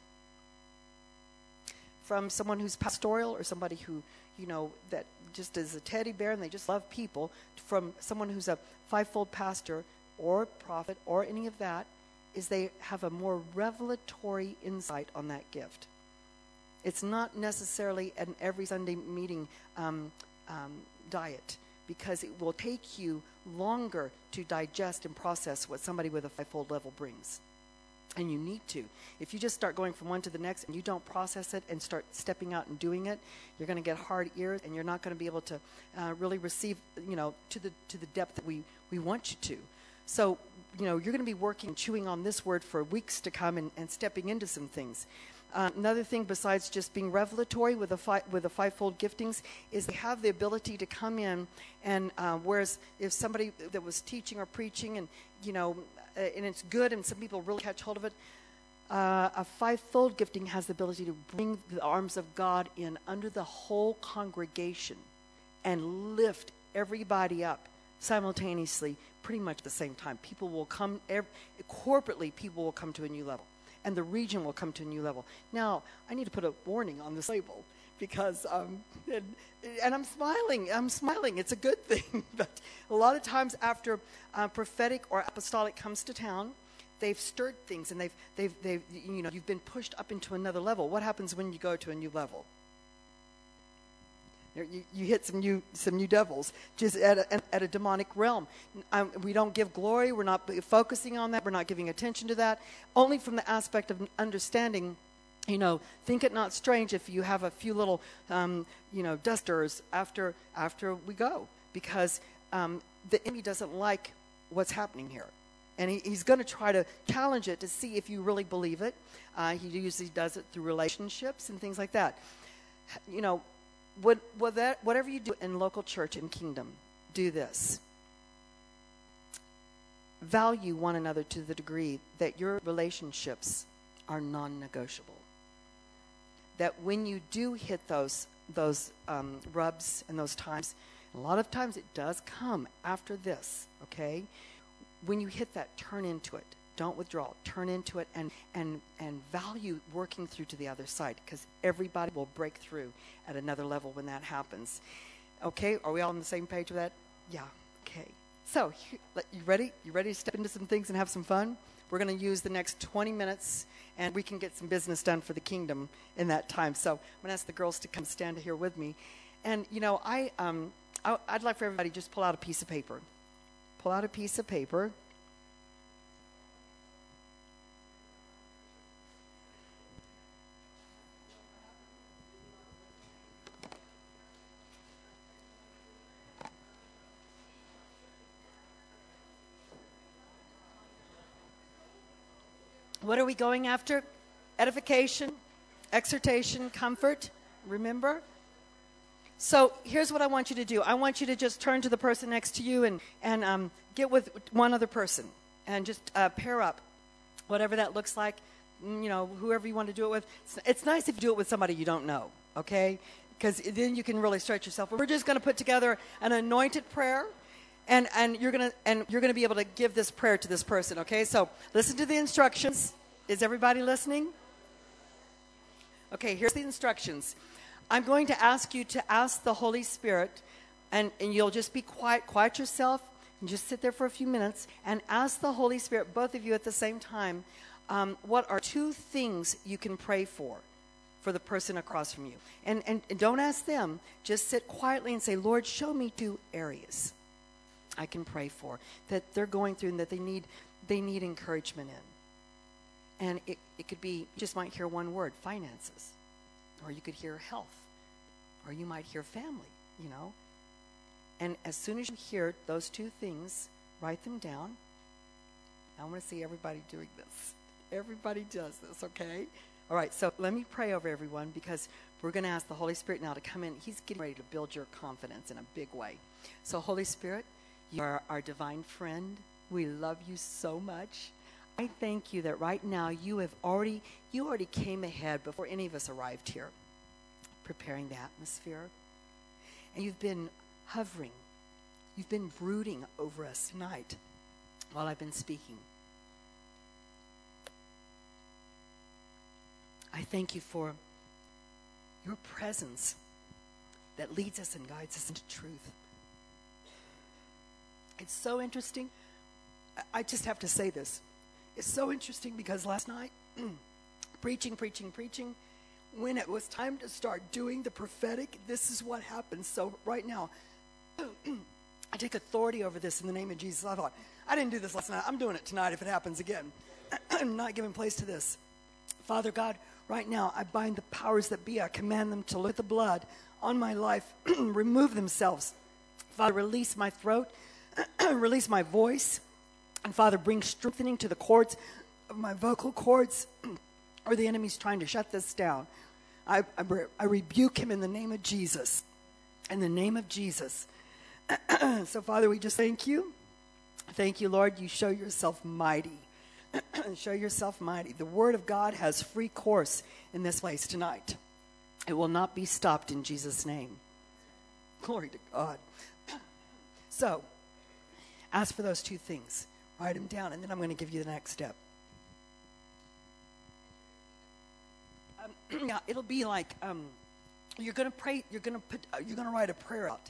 from someone who's pastoral, or somebody who, you know, that just is a teddy bear and they just love people, from someone who's a fivefold pastor or prophet or any of that, is they have a more revelatory insight on that gift. It's not necessarily an every Sunday meeting um, um, diet, because it will take you longer to digest and process what somebody with a fivefold level brings. And you need to. If you just start going from one to the next and you don't process it and start stepping out and doing it, you're going to get hard ears, and you're not going to be able to uh, really receive, you know, to the to the depth that we, we want you to. So, you know, you're going to be working and chewing on this word for weeks to come, and, and stepping into some things. Uh, another thing besides just being revelatory with the fi- with the fivefold giftings is they have the ability to come in, and uh, whereas if somebody that was teaching or preaching, and you know, uh, and it's good, and some people really catch hold of it, uh, a fivefold gifting has the ability to bring the arms of God in under the whole congregation and lift everybody up simultaneously, pretty much at the same time. People will come every, corporately. People will come to a new level. And the region will come to a new level. Now, I need to put a warning on this label, because, um, and, and I'm smiling, I'm smiling, it's a good thing. But a lot of times after uh, prophetic or apostolic comes to town, they've stirred things, and they've, they've, they've, you know, you've been pushed up into another level. What happens when you go to a new level? You, you hit some new some new devils, just at a, at a demonic realm. Um, we don't give glory. We're not focusing on that. We're not giving attention to that. Only from the aspect of understanding, you know, think it not strange if you have a few little, um, you know, dusters after after we go, because um, the enemy doesn't like what's happening here. And he, he's going to try to challenge it to see if you really believe it. Uh, he usually does it through relationships and things like that. You know, What, what that, whatever you do in local church and kingdom, do this. value one another to the degree that your relationships are non-negotiable. That when you do hit those those um, rubs and those times, a lot of times it does come after this, okay? When you hit that, turn into it. Don't withdraw. Turn into it and, and, and value working through to the other side, because everybody will break through at another level when that happens. Okay, are we all on the same page with that? Yeah, okay. So, you ready? You ready to step into some things and have some fun? We're going to use the next twenty minutes, and we can get some business done for the kingdom in that time. So I'm going to ask the girls to come stand here with me. And, you know, I, um, I, I'd like for everybody to just pull out a piece of paper. Pull out a piece of paper. What are we going after? Edification, exhortation, comfort. Remember? So here's what I want you to do. I want you to just turn to the person next to you and, and um, get with one other person and just uh, pair up, whatever that looks like, you know, whoever you want to do it with. It's, it's nice if you do it with somebody you don't know, okay? Because then you can really stretch yourself. We're just going to put together an anointed prayer. And and you're gonna and you're gonna be able to give this prayer to this person, okay? So listen to the instructions. Is everybody listening? Okay, here's the instructions. I'm going to ask you to ask the Holy Spirit, and, and you'll just be quiet, quiet yourself, and just sit there for a few minutes, and ask the Holy Spirit, both of you at the same time, um, what are two things you can pray for, for the person across from you. And, and, and don't ask them. Just sit quietly and say, Lord, show me two areas I can pray for, that they're going through and that they need they need encouragement in. And it, it could be, you just might hear one word, finances. Or you could hear health. Or you might hear family, you know. And as soon as you hear those two things, write them down. I want to see everybody doing this. Everybody does this, okay? All right, so let me pray over everyone, because we're going to ask the Holy Spirit now to come in. He's getting ready to build your confidence in a big way. So Holy Spirit, you are our divine friend. We love you so much. I thank you that right now you have already, you already came ahead before any of us arrived here, preparing the atmosphere. And you've been hovering. You've been brooding over us tonight while I've been speaking. I thank you for your presence that leads us and guides us into truth. It's so interesting. I just have to say this. It's so interesting because last night, preaching, preaching, preaching, when it was time to start doing the prophetic, this is what happened. So right now, I take authority over this in the name of Jesus. I thought, I didn't do this last night. I'm doing it tonight if it happens again. I'm not giving place to this. Father God, right now, I bind the powers that be. I command them to let the blood on my life remove themselves. Father, release my throat. Release my voice. And Father, bring strengthening to the cords of my vocal cords, or the enemy's trying to shut this down. I, I, I rebuke him in the name of Jesus. In the name of Jesus. So Father, we just thank you. Thank you, Lord. You show yourself mighty. Show yourself mighty. The word of God has free course in this place tonight. It will not be stopped in Jesus' name. Glory to God. So, ask for those two things. Write them down, and then I'm going to give you the next step. Um, yeah, it'll be like um, you're going to pray. You're going to put. Uh, you're going to write a prayer out.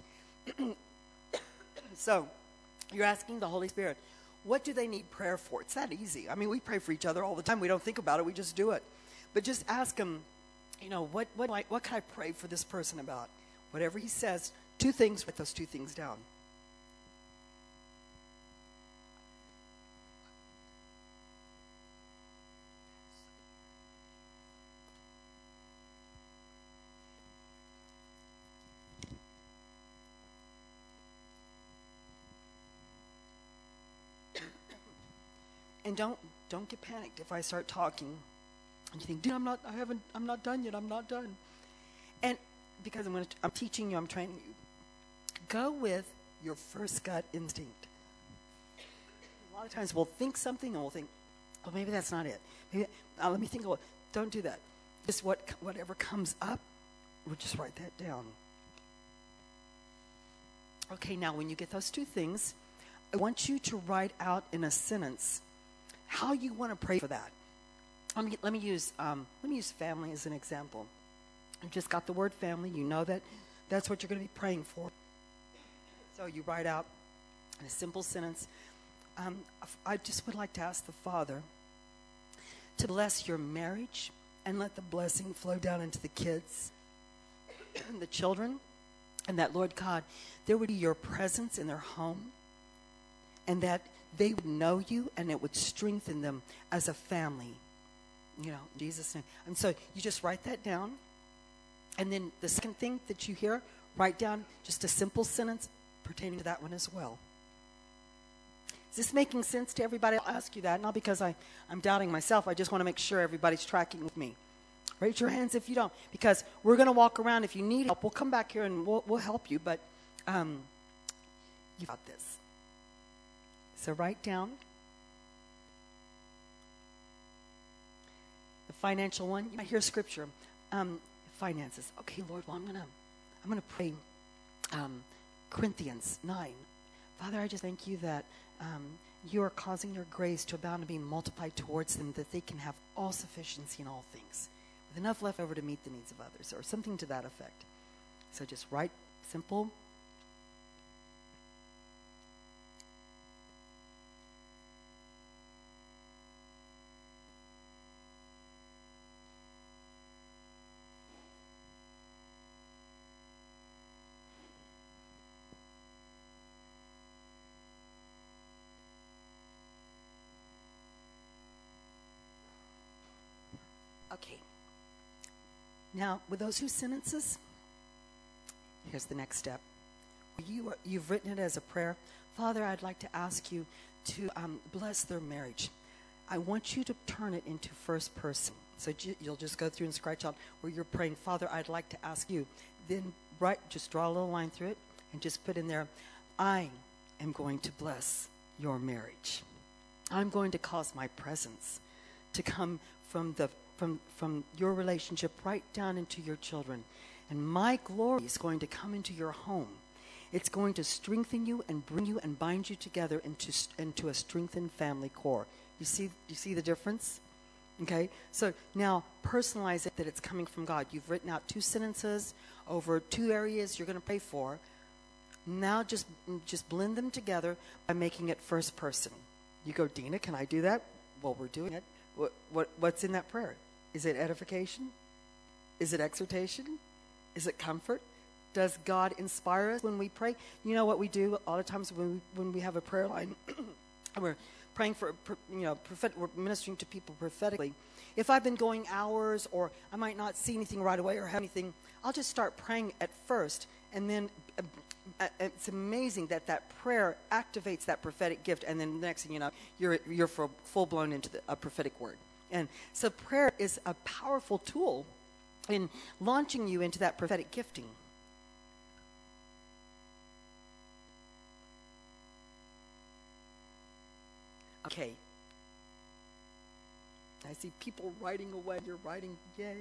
So, you're asking the Holy Spirit, what do they need prayer for? It's that easy. I mean, we pray for each other all the time. We don't think about it. We just do it. But just ask him, you know, what what like what can I pray for this person about? Whatever he says, two things. Write those two things down. And don't don't get panicked if I start talking and you think, dude, I'm not I haven't I'm not done yet, I'm not done. And because I'm gonna I'm teaching you, I'm training you. Go with your first gut instinct. A lot lot of times we'll think something and we'll think, oh, maybe that's not it. Maybe, uh, let me think. Well, don't do that. Just what whatever comes up, we'll just write that down. Okay, now when you get those two things, I want you to write out in a sentence how you want to pray for that. Let me let me use um, let me use family as an example. You've just got the word family. You know that that's what you're going to be praying for. So you write out in a simple sentence. Um, I just would like to ask the Father to bless your marriage and let the blessing flow down into the kids and the children, and that, Lord God, there would be your presence in their home, and that they would know you and it would strengthen them as a family. You know, in Jesus' name. And so you just write that down. And then the second thing that you hear, write down just a simple sentence pertaining to that one as well. Is this making sense to everybody? I'll ask you that, not because I, I'm doubting myself. I just want to make sure everybody's tracking with me. Raise your hands if you don't, because we're going to walk around. If you need help, we'll come back here and we'll, we'll help you, but um, you got this. So write down the financial one. You might hear scripture. Um, finances. Okay, Lord, well, I'm going to I'm gonna pray um, Corinthians nine. Father, I just thank you that um, you are causing your grace to abound and be multiplied towards them, that they can have all sufficiency in all things, with enough left over to meet the needs of others, or something to that effect. So just write simple. Okay. Now, with those two sentences, here's the next step. You are, you've written it as a prayer. Father, I'd like to ask you to um, bless their marriage. I want you to turn it into first person. So ju- you'll just go through and scratch out where you're praying, Father, I'd like to ask you. Then write, just draw a little line through it and just put in there, I am going to bless your marriage. I'm going to cause my presence to come from the From, from your relationship right down into your children. And my glory is going to come into your home. It's going to strengthen you and bring you and bind you together into, into a strengthened family core. You see, you see the difference? Okay? So now personalize it that it's coming from God. You've written out two sentences over two areas you're going to pray for. Now just, just blend them together by making it first person. You go, Dina, can I do that? Well, we're doing it. What, what what's in that prayer? Is it edification? Is it exhortation? Is it comfort? Does God inspire us when we pray? You know what we do a lot of times when we, when we have a prayer line, we're praying for, you know, prophet, we're ministering to people prophetically. If I've been going hours or I might not see anything right away or have anything, I'll just start praying at first, and then uh, it's amazing that that prayer activates that prophetic gift, and then the next thing you know, you're you're full blown into the, a prophetic word. And so prayer is a powerful tool in launching you into that prophetic gifting. Okay. I see people writing away. You're writing, yay.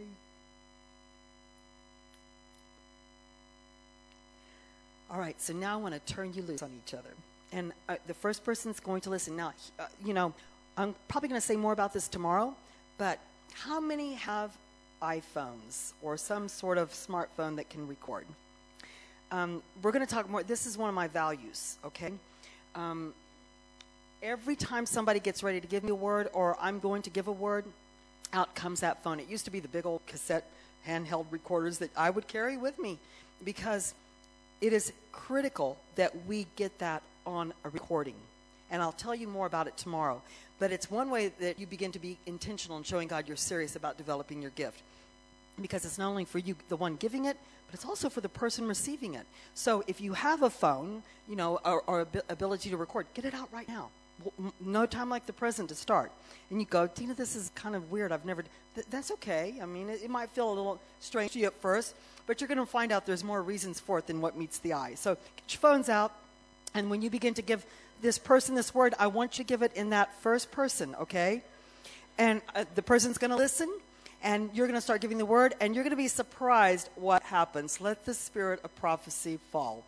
All right, so now I want to turn you loose on each other. And uh, the first person's going to listen. Now, uh, you know, I'm probably going to say more about this tomorrow, but how many have iPhones or some sort of smartphone that can record? Um, we're going to talk more. This is one of my values, okay? Um, every time somebody gets ready to give me a word or I'm going to give a word, out comes that phone. It used to be the big old cassette handheld recorders that I would carry with me, because it is critical that we get that on a recording. And I'll tell you more about it tomorrow. But it's one way that you begin to be intentional in showing God you're serious about developing your gift. Because it's not only for you, the one giving it, but it's also for the person receiving it. So if you have a phone, you know, or, or ability to record, get it out right now. No time like the present to start. And you go, Tina, this is kind of weird. I've never... Th- that's okay. I mean, it, it might feel a little strange to you at first, but you're going to find out there's more reasons for it than what meets the eye. So get your phones out, and when you begin to give this person this word, I want you to give it in that first person, okay? And uh, the person's going to listen, and you're going to start giving the word, and you're going to be surprised what happens. Let the spirit of prophecy fall.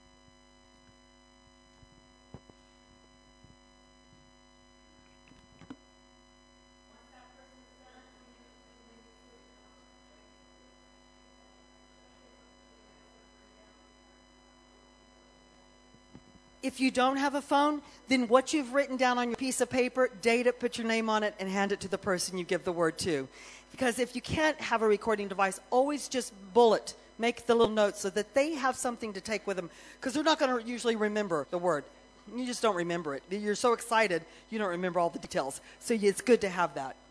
If you don't have a phone, then what you've written down on your piece of paper, date it, put your name on it, and hand it to the person you give the word to. Because if you can't have a recording device, always just bullet, make the little notes so that they have something to take with them. Because they're not going to usually remember the word. You just don't remember it. You're so excited, you don't remember all the details. So it's good to have that.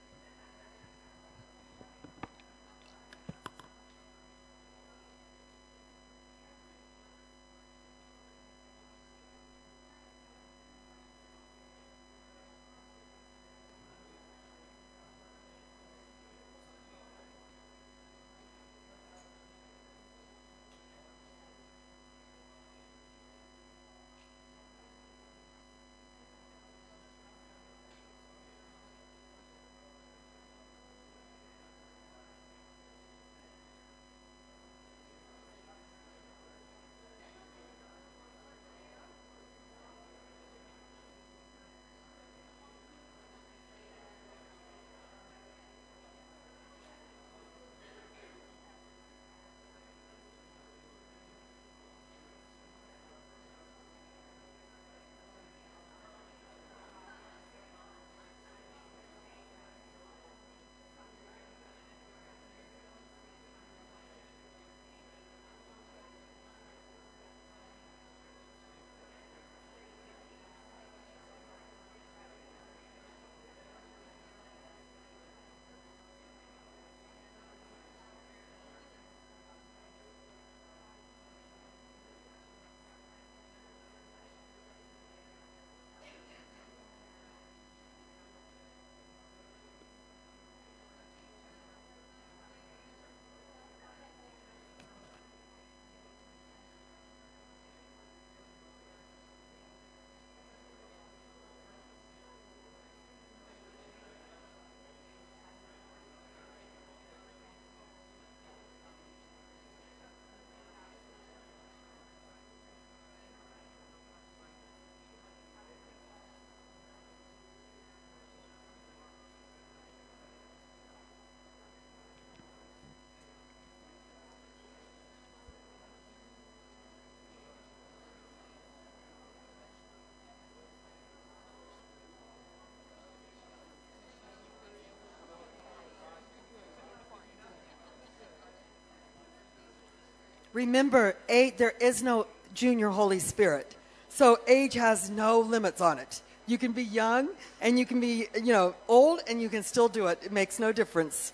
Remember, age, there is no junior Holy Spirit. So age has no limits on it. You can be young and you can be, you know, old and you can still do it. It makes no difference.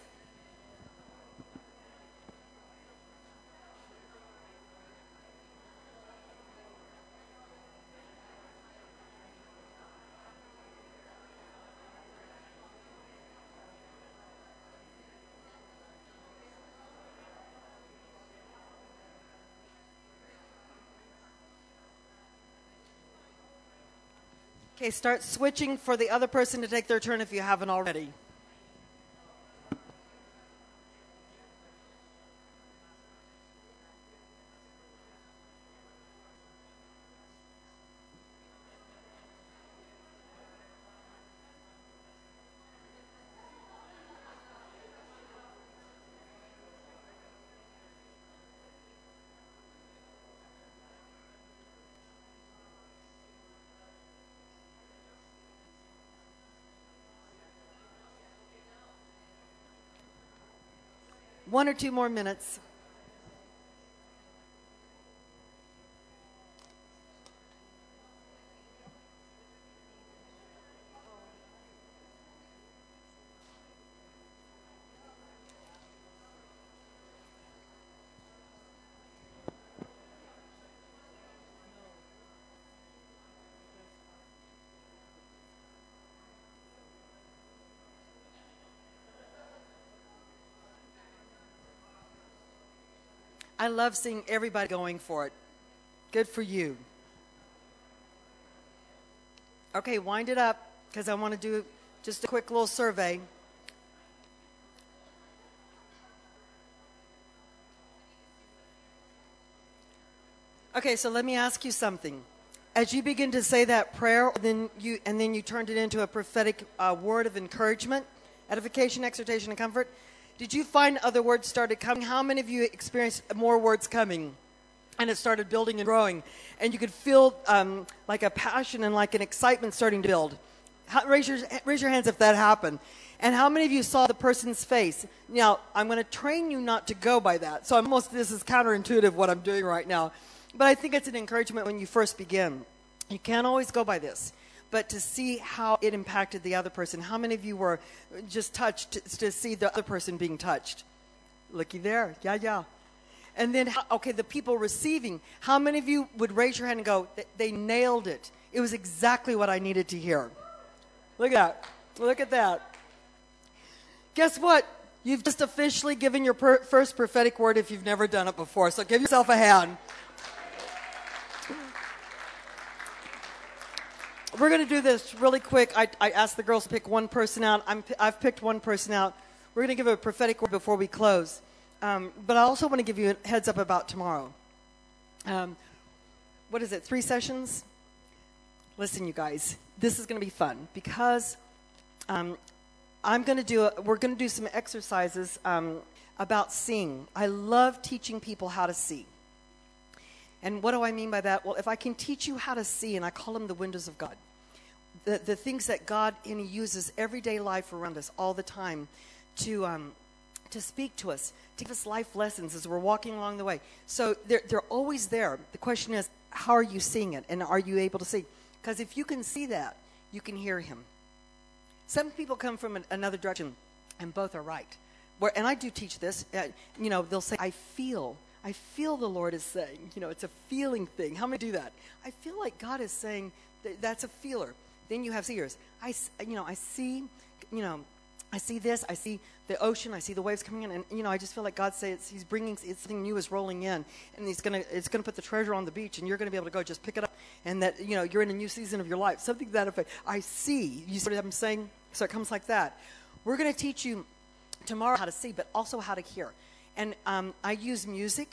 Okay, start switching for the other person to take their turn if you haven't already. One or two more minutes. I love seeing everybody going for it. Good for you. Okay, wind it up, because I want to do just a quick little survey. Okay, so let me ask you something. As you begin to say that prayer, then you and then you turned it into a prophetic uh, word of encouragement, edification, exhortation, and comfort. Did you find other words started coming? How many of you experienced more words coming? And it started building and growing. And you could feel um, like a passion and like an excitement starting to build. How, raise, your, raise your hands if that happened. And how many of you saw the person's face? Now, I'm going to train you not to go by that. So almost this is counterintuitive what I'm doing right now. But I think it's an encouragement when you first begin. You can't always go by this. But to see how it impacted the other person. How many of you were just touched to, to see the other person being touched? Looky there. Yeah, yeah. And then, okay, the people receiving. How many of you would raise your hand and go, they nailed it. It was exactly what I needed to hear. Look at that. Look at that. Guess what? You've just officially given your per- first prophetic word if you've never done it before. So give yourself a hand. We're going to do this really quick. I, I asked the girls to pick one person out. I'm, I've picked one person out. We're going to give a prophetic word before we close. Um, but I also want to give you a heads up about tomorrow. Um, what is it, three sessions? Listen, you guys, this is going to be fun because um, I'm going to do, a, we're going to do some exercises um, about seeing. I love teaching people how to see. And what do I mean by that? Well, if I can teach you how to see, and I call them the windows of God, the, the things that God and He uses everyday life around us all the time to um, to speak to us, to give us life lessons as we're walking along the way. So they're, they're always there. The question is, how are you seeing it? And are you able to see? Because if you can see that, you can hear Him. Some people come from an, another direction, and both are right. Where, and I do teach this. Uh, you know, they'll say, I feel. I feel the Lord is saying, you know, it's a feeling thing. How many do that? I feel like God is saying that that's a feeler. Then you have seers. I, you know, I see, you know, I see this. I see the ocean. I see the waves coming in, and you know, I just feel like God says He's bringing it's something new is rolling in, and He's gonna it's gonna put the treasure on the beach, and you're gonna be able to go just pick it up, and that you know you're in a new season of your life. Something to that effect. I see. You see what I'm saying? So it comes like that. We're gonna teach you tomorrow how to see, but also how to hear. And um, I use music,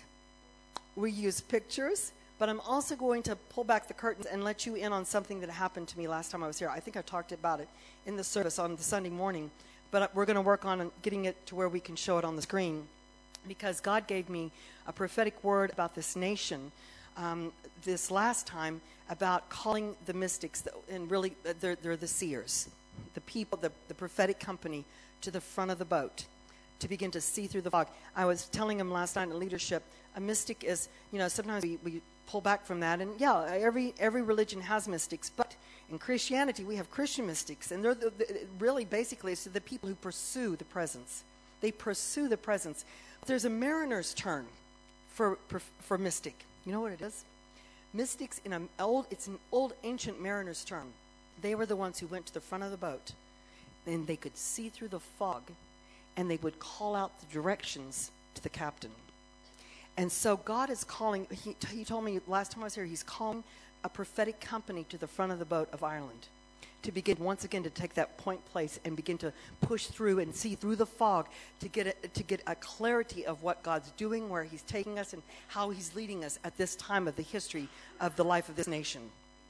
we use pictures, but I'm also going to pull back the curtains and let you in on something that happened to me last time I was here. I think I talked about it in the service on the Sunday morning, but we're going to work on getting it to where we can show it on the screen, because God gave me a prophetic word about this nation um, this last time about calling the mystics, and really they're, they're the seers, the people, the, the prophetic company, to the front of the boat to begin to see through the fog. I was telling him last night in leadership, a mystic is, you know, sometimes we, we pull back from that. And yeah, every every religion has mystics. But in Christianity, we have Christian mystics. And they're the, the, really, basically, it's the people who pursue the presence. They pursue the presence. There's a mariner's term for, for, for mystic. You know what it is? Mystics, in an old, it's an old ancient mariner's term. They were the ones who went to the front of the boat. And they could see through the fog, and they would call out the directions to the captain. And so God is calling, he, he told me last time I was here, He's calling a prophetic company to the front of the boat of Ireland to begin once again to take that point place and begin to push through and see through the fog to get a, to get a clarity of what God's doing, where He's taking us, and how He's leading us at this time of the history of the life of this nation.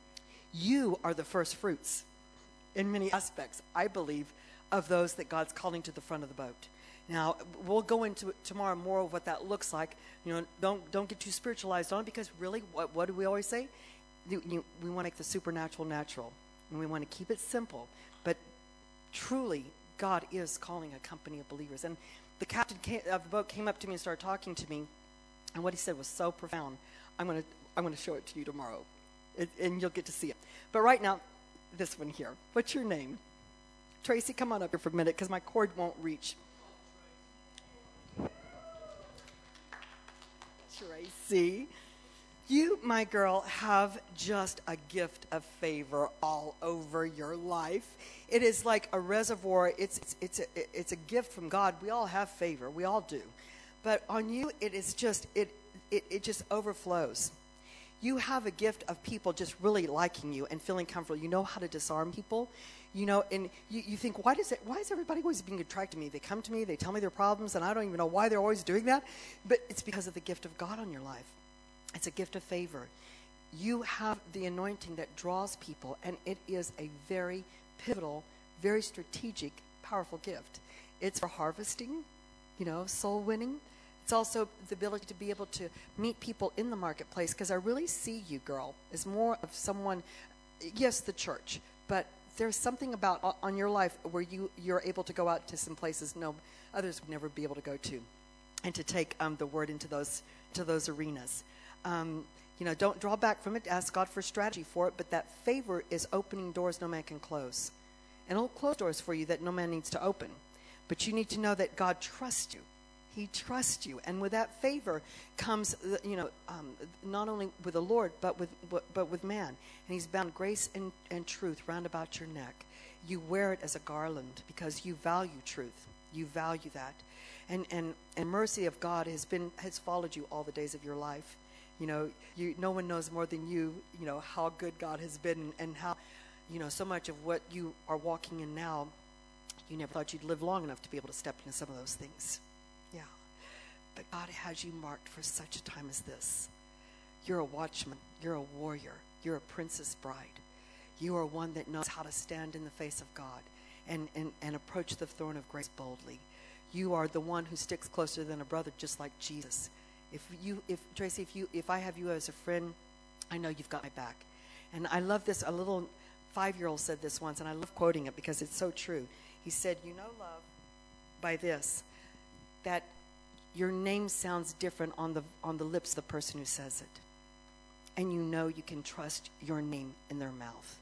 You are the first fruits in many aspects, I believe, of those that God's calling to the front of the boat. Now, we'll go into it tomorrow more of what that looks like. You know, don't don't get too spiritualized on it, because really, what, what do we always say? You, you, we want to make the supernatural natural, and we want to keep it simple. But truly, God is calling a company of believers. And the captain came, of the boat came up to me and started talking to me, and what he said was so profound. I'm going to I'm going to show it to you tomorrow, it, and you'll get to see it. But right now, this one here. What's your name? Tracy, come on up here for a minute, because my cord won't reach. Tracy, you, my girl, have just a gift of favor all over your life. It is like a reservoir. It's it's it's a, it's a gift from God. We all have favor. We all do. But on you, it is just it it, it just overflows. you have a gift of people just really liking you and feeling comfortable. You know how to disarm people. You know, and you, you think, why does it, why is everybody always being attracted to me? They come to me, they tell me their problems, and I don't even know why they're always doing that. But it's because of the gift of God on your life. It's a gift of favor. You have the anointing that draws people, and it is a very pivotal, very strategic, powerful gift. It's for harvesting, you know, soul winning. It's also the ability to be able to meet people in the marketplace, because I really see you, girl, as more of someone, yes, the church, but there's something about on your life where you, you're able to go out to some places no others would never be able to go to, and to take um, the word into those to those arenas. Um, you know, don't draw back from it. Ask God for strategy for it, but that favor is opening doors no man can close. And it'll close doors for you that no man needs to open. But you need to know that God trusts you. He trusts you. And with that favor comes, you know, um, not only with the Lord, but with but with man. And he's bound grace and, and truth round about your neck. You wear it as a garland because you value truth. You value that. And, and, and mercy of God has been has followed you all the days of your life. You know, you no one knows more than you, you know, how good God has been, and, and how, you know, so much of what you are walking in now, you never thought you'd live long enough to be able to step into some of those things. Yeah. But God has you marked for such a time as this. You're a watchman. You're a warrior. You're a princess bride. You are one that knows how to stand in the face of God and, and, and approach the throne of grace boldly. You are the one who sticks closer than a brother, just like Jesus. If you, if Tracy, if you, if I have you as a friend, I know you've got my back. And I love this. A little five-year-old said this once, and I love quoting it because it's so true. He said, "You know, love, by this, that your name sounds different on the on the lips of the person who says it, and you know you can trust your name in their mouth."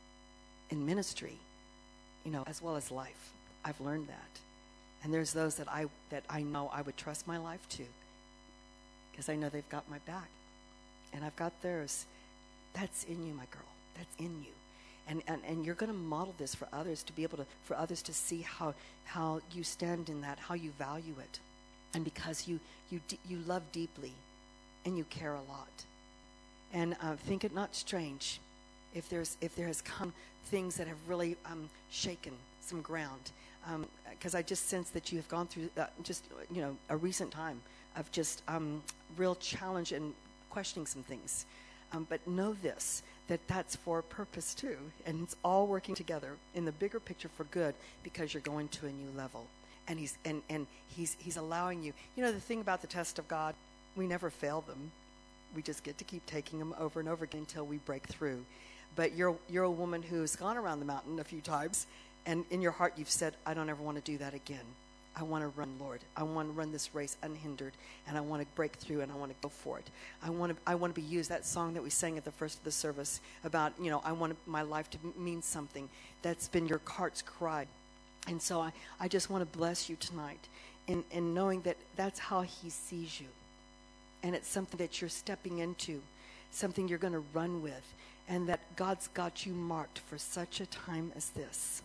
In ministry, you know, as well as life, I've learned that. And there's those that I that I know I would trust my life to, because I know they've got my back, and I've got theirs. That's in you, my girl. That's in you. And, and, and you're going to model this for others, to be able to, for others to see how, how you stand in that, how you value it. And because you, you, you love deeply and you care a lot. And uh, think it not strange if there's, if there has come things that have really um, shaken some ground. Because um, I just sense that you have gone through uh, just, you know, a recent time of just um, real challenge and questioning some things. Um, but know this, that that's for a purpose too. And it's all working together in the bigger picture for good, because you're going to a new level. And he's and, and he's he's allowing you. You know, the thing about the test of God, we never fail them. We just get to keep taking them over and over again until we break through. But you're you're a woman who's gone around the mountain a few times, and in your heart you've said, I don't ever want to do that again. I want to run, Lord. I want to run this race unhindered, and I want to break through, and I want to go for it. I want to I want to be used. That song that we sang at the first of the service about, you know, I want my life to mean something. That's been your heart's cry. And so I, I just want to bless you tonight in, in knowing that that's how he sees you. And it's something that you're stepping into, something you're going to run with, and that God's got you marked for such a time as this.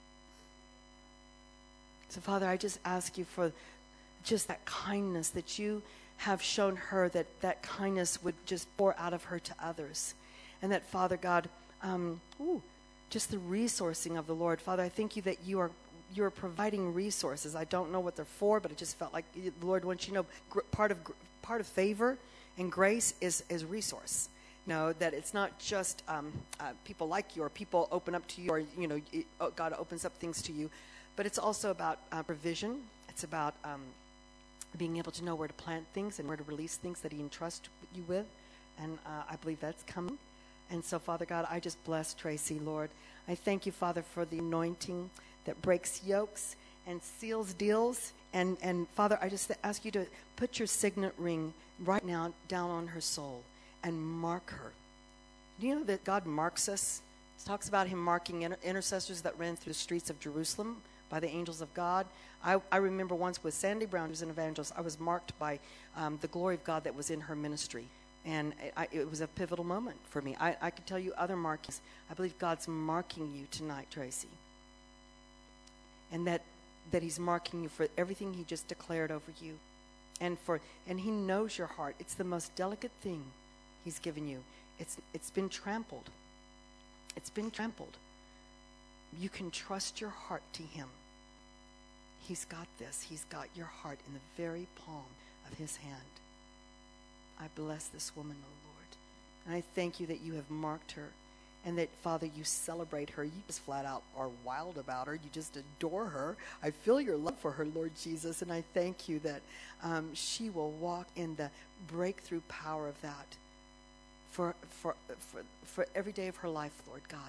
So, Father, I just ask you for just that kindness that you have shown her, that that kindness would just pour out of her to others. And that, Father God, um, ooh, just the resourcing of the Lord. Father, I thank you that you are you are providing resources. I don't know what they're for, but it just felt like the Lord wants you to know gr- part of gr- part of favor and grace is, is resource. No, that it's not just um, uh, people like you or people open up to you, or, you know, it, oh, God opens up things to you. But it's also about uh, provision. It's about um, being able to know where to plant things and where to release things that he entrusts you with. And uh, I believe that's coming. And so, Father God, I just bless Tracy, Lord. I thank you, Father, for the anointing that breaks yokes and seals deals. And, and Father, I just ask you to put your signet ring right now down on her soul and mark her. Do you know that God marks us? It talks about him marking inter- intercessors that ran through the streets of Jerusalem by the angels of God. I, I remember once with Sandy Brown, who was an evangelist, I was marked by um, the glory of God that was in her ministry. And I, it was a pivotal moment for me. I, I could tell you other markings. I believe God's marking you tonight, Tracy. And that, that he's marking you for everything he just declared over you. And for and he knows your heart. It's the most delicate thing. he's given you. It's it's been trampled. It's been trampled. You can trust your heart to him. He's got this. He's got your heart in the very palm of his hand. I bless this woman, O Lord. And I thank you that you have marked her and that, Father, you celebrate her. You just flat out are wild about her. You just adore her. I feel your love for her, Lord Jesus, and I thank you that um, she will walk in the breakthrough power of that for, for, for, for every day of her life, Lord God.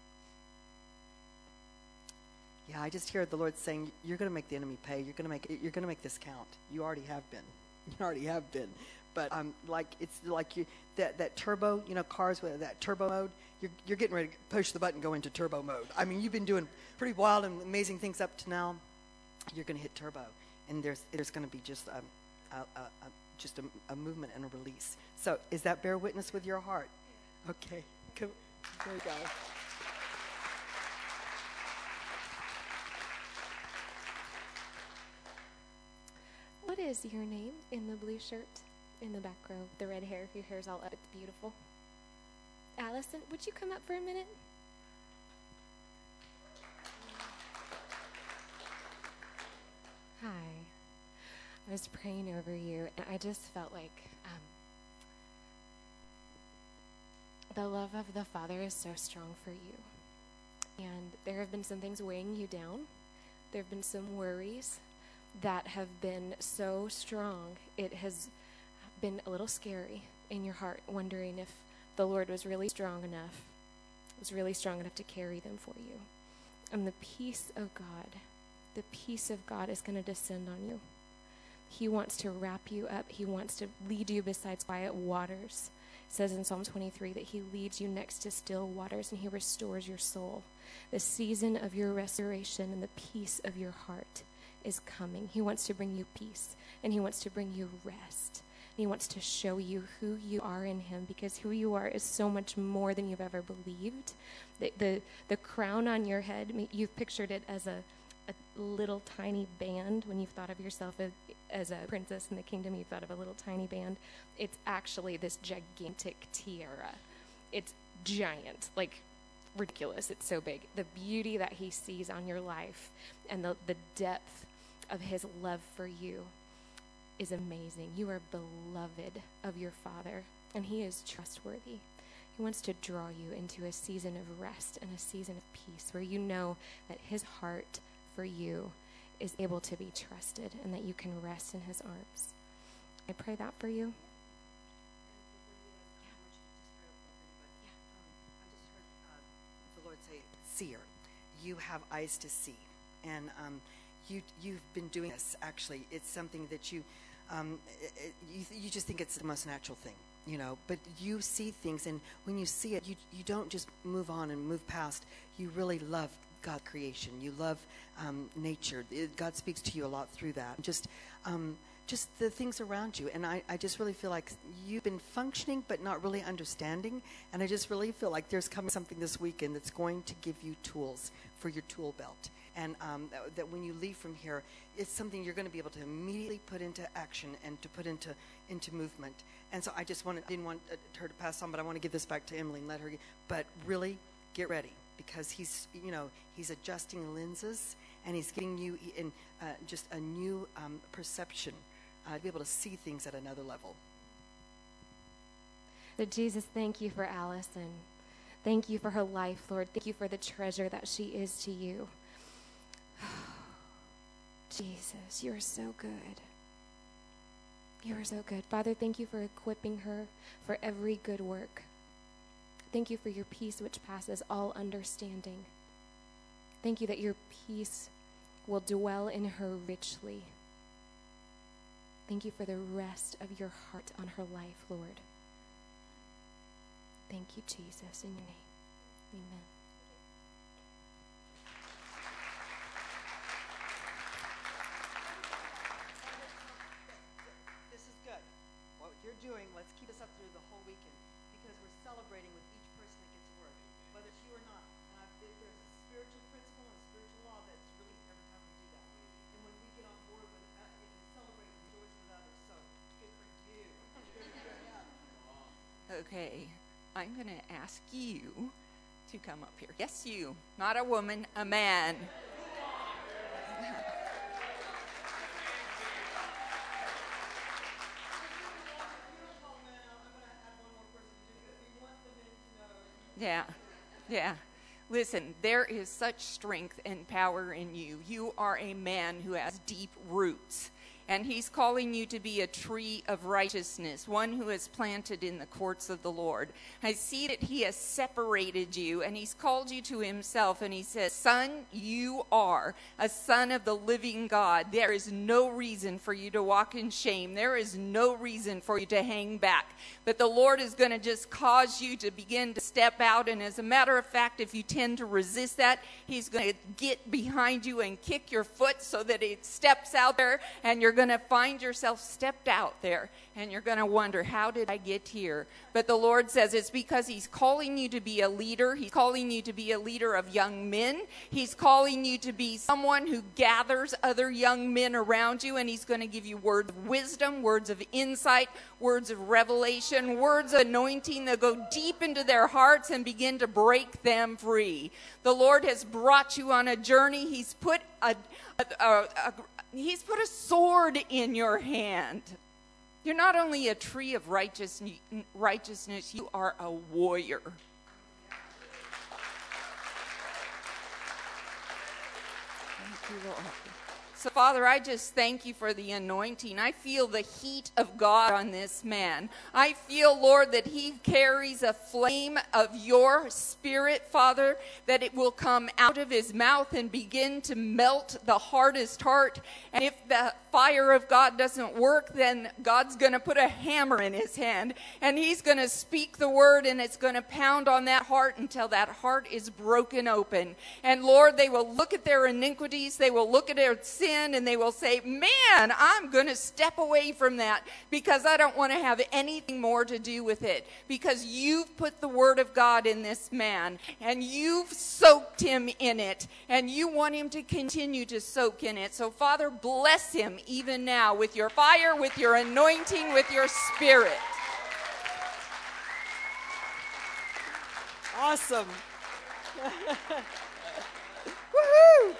Yeah, I just hear the Lord saying, you're going to make the enemy pay. You're going to make you're going to make this count. You already have been. You already have been. But um, like it's like you that, that turbo, you know, cars with that turbo mode. You're you're getting ready to push the button, go into turbo mode. I mean, you've been doing pretty wild and amazing things up to now. You're going to hit turbo, and there's there's going to be just a, a, a, a just a, a movement and a release. So, is that bear witness with your heart? Okay, come, there you go. What is your name in the blue shirt, in the back row, the red hair? Your hair's all up. It's beautiful. Allison, would you come up for a minute? Hi. I was praying over you, and I just felt like um, the love of the Father is so strong for you. And there have been some things weighing you down. There have been some worries that have been so strong, it has been a little scary in your heart, wondering if the Lord was really strong enough, was really strong enough to carry them for you. And the peace of God, the peace of God is going to descend on you. He wants to wrap you up. He wants to lead you beside quiet waters. It says in Psalm twenty-three that he leads you next to still waters and he restores your soul. The season of your restoration and the peace of your heart is coming. He wants to bring you peace, and he wants to bring you rest. And he wants to show you who you are in him, because who you are is so much more than you've ever believed. The the, the crown on your head, I mean, you've pictured it as a, a little tiny band. When you've thought of yourself as, as a princess in the kingdom, you've thought of a little tiny band. It's actually this gigantic tiara. It's giant, like ridiculous. It's so big. The beauty that he sees on your life and the, the depth of his love for you is amazing. You are beloved of your Father, and he is trustworthy. He wants to draw you into a season of rest and a season of peace where you know that his heart for you is able to be trusted and that you can rest in his arms. I pray that for you. Say, seer, you have eyes to see, and um, you you've been doing this. Actually, it's something that you um, it, you you just think it's the most natural thing, you know. But you see things, and when you see it, you you don't just move on and move past. You really love God's creation. You love um, nature. It, God speaks to you a lot through that. Just um, just the things around you. And I, I just really feel like you've been functioning but not really understanding. And I just really feel like there's coming something this weekend that's going to give you tools for your tool belt. And um, that, that when you leave from here, it's something you're going to be able to immediately put into action and to put into into movement. And so I just wanted, didn't want her to pass on, but I want to give this back to Emily and let her, but really get ready, because he's, you know, he's adjusting lenses and he's getting you in uh, just a new um, perception. Uh, to be able to see things at another level. Lord Jesus, thank you for Allison. Thank you for her life, Lord. Thank you for the treasure that she is to you. Jesus, you are so good. You are so good. Father, thank you for equipping her for every good work. Thank you for your peace which passes all understanding. Thank you that your peace will dwell in her richly. Thank you for the rest of your heart on her life, Lord. Thank you, Jesus, in your name. Amen. This is good. What you're doing, let's keep this up through the whole weekend, because we're celebrating with each person that gets a word, whether it's you or not. And I've, there's a spiritual principle and a spiritual law that's released every time we do that. And when we get on board with that, we can celebrate and rejoice with others. So good for you. Good for you. Okay. Okay, I'm going to ask you to come up here. Yes, you. Not a woman, a man. Yeah, yeah. Listen, there is such strength and power in you. You are a man who has deep roots. And he's calling you to be a tree of righteousness, one who is planted in the courts of the Lord. I see that he has separated you, and he's called you to himself, and he says, son, you are a son of the living God. There is no reason for you to walk in shame. There is no reason for you to hang back. But the Lord is going to just cause you to begin to step out, and as a matter of fact, if you tend to resist that, he's going to get behind you and kick your foot so that it steps out there, and you're going to find yourself stepped out there, and you're going to wonder, how did I get here? But the Lord says it's because he's calling you to be a leader. He's calling you to be a leader of young men. He's calling you to be someone who gathers other young men around you, and he's going to give you words of wisdom, words of insight, words of revelation, words of anointing that go deep into their hearts and begin to break them free. The Lord has brought you on a journey. He's put a, a, a, a He's put a sword in your hand. You're not only a tree of righteousness, righteousness, you are a warrior. Thank you, Lord. So, Father, I just thank you for the anointing. I feel the heat of God on this man. I feel, Lord, that he carries a flame of your spirit, Father, that it will come out of his mouth and begin to melt the hardest heart. And if the fire of God doesn't work, then God's going to put a hammer in his hand, and he's going to speak the word, and it's going to pound on that heart until that heart is broken open. And, Lord, they will look at their iniquities, they will look at their sin, and they will say, man, I'm going to step away from that because I don't want to have anything more to do with it, because you've put the word of God in this man, and you've soaked him in it, and you want him to continue to soak in it. So, Father, bless him even now with your fire, with your anointing, with your spirit. Awesome. Woohoo!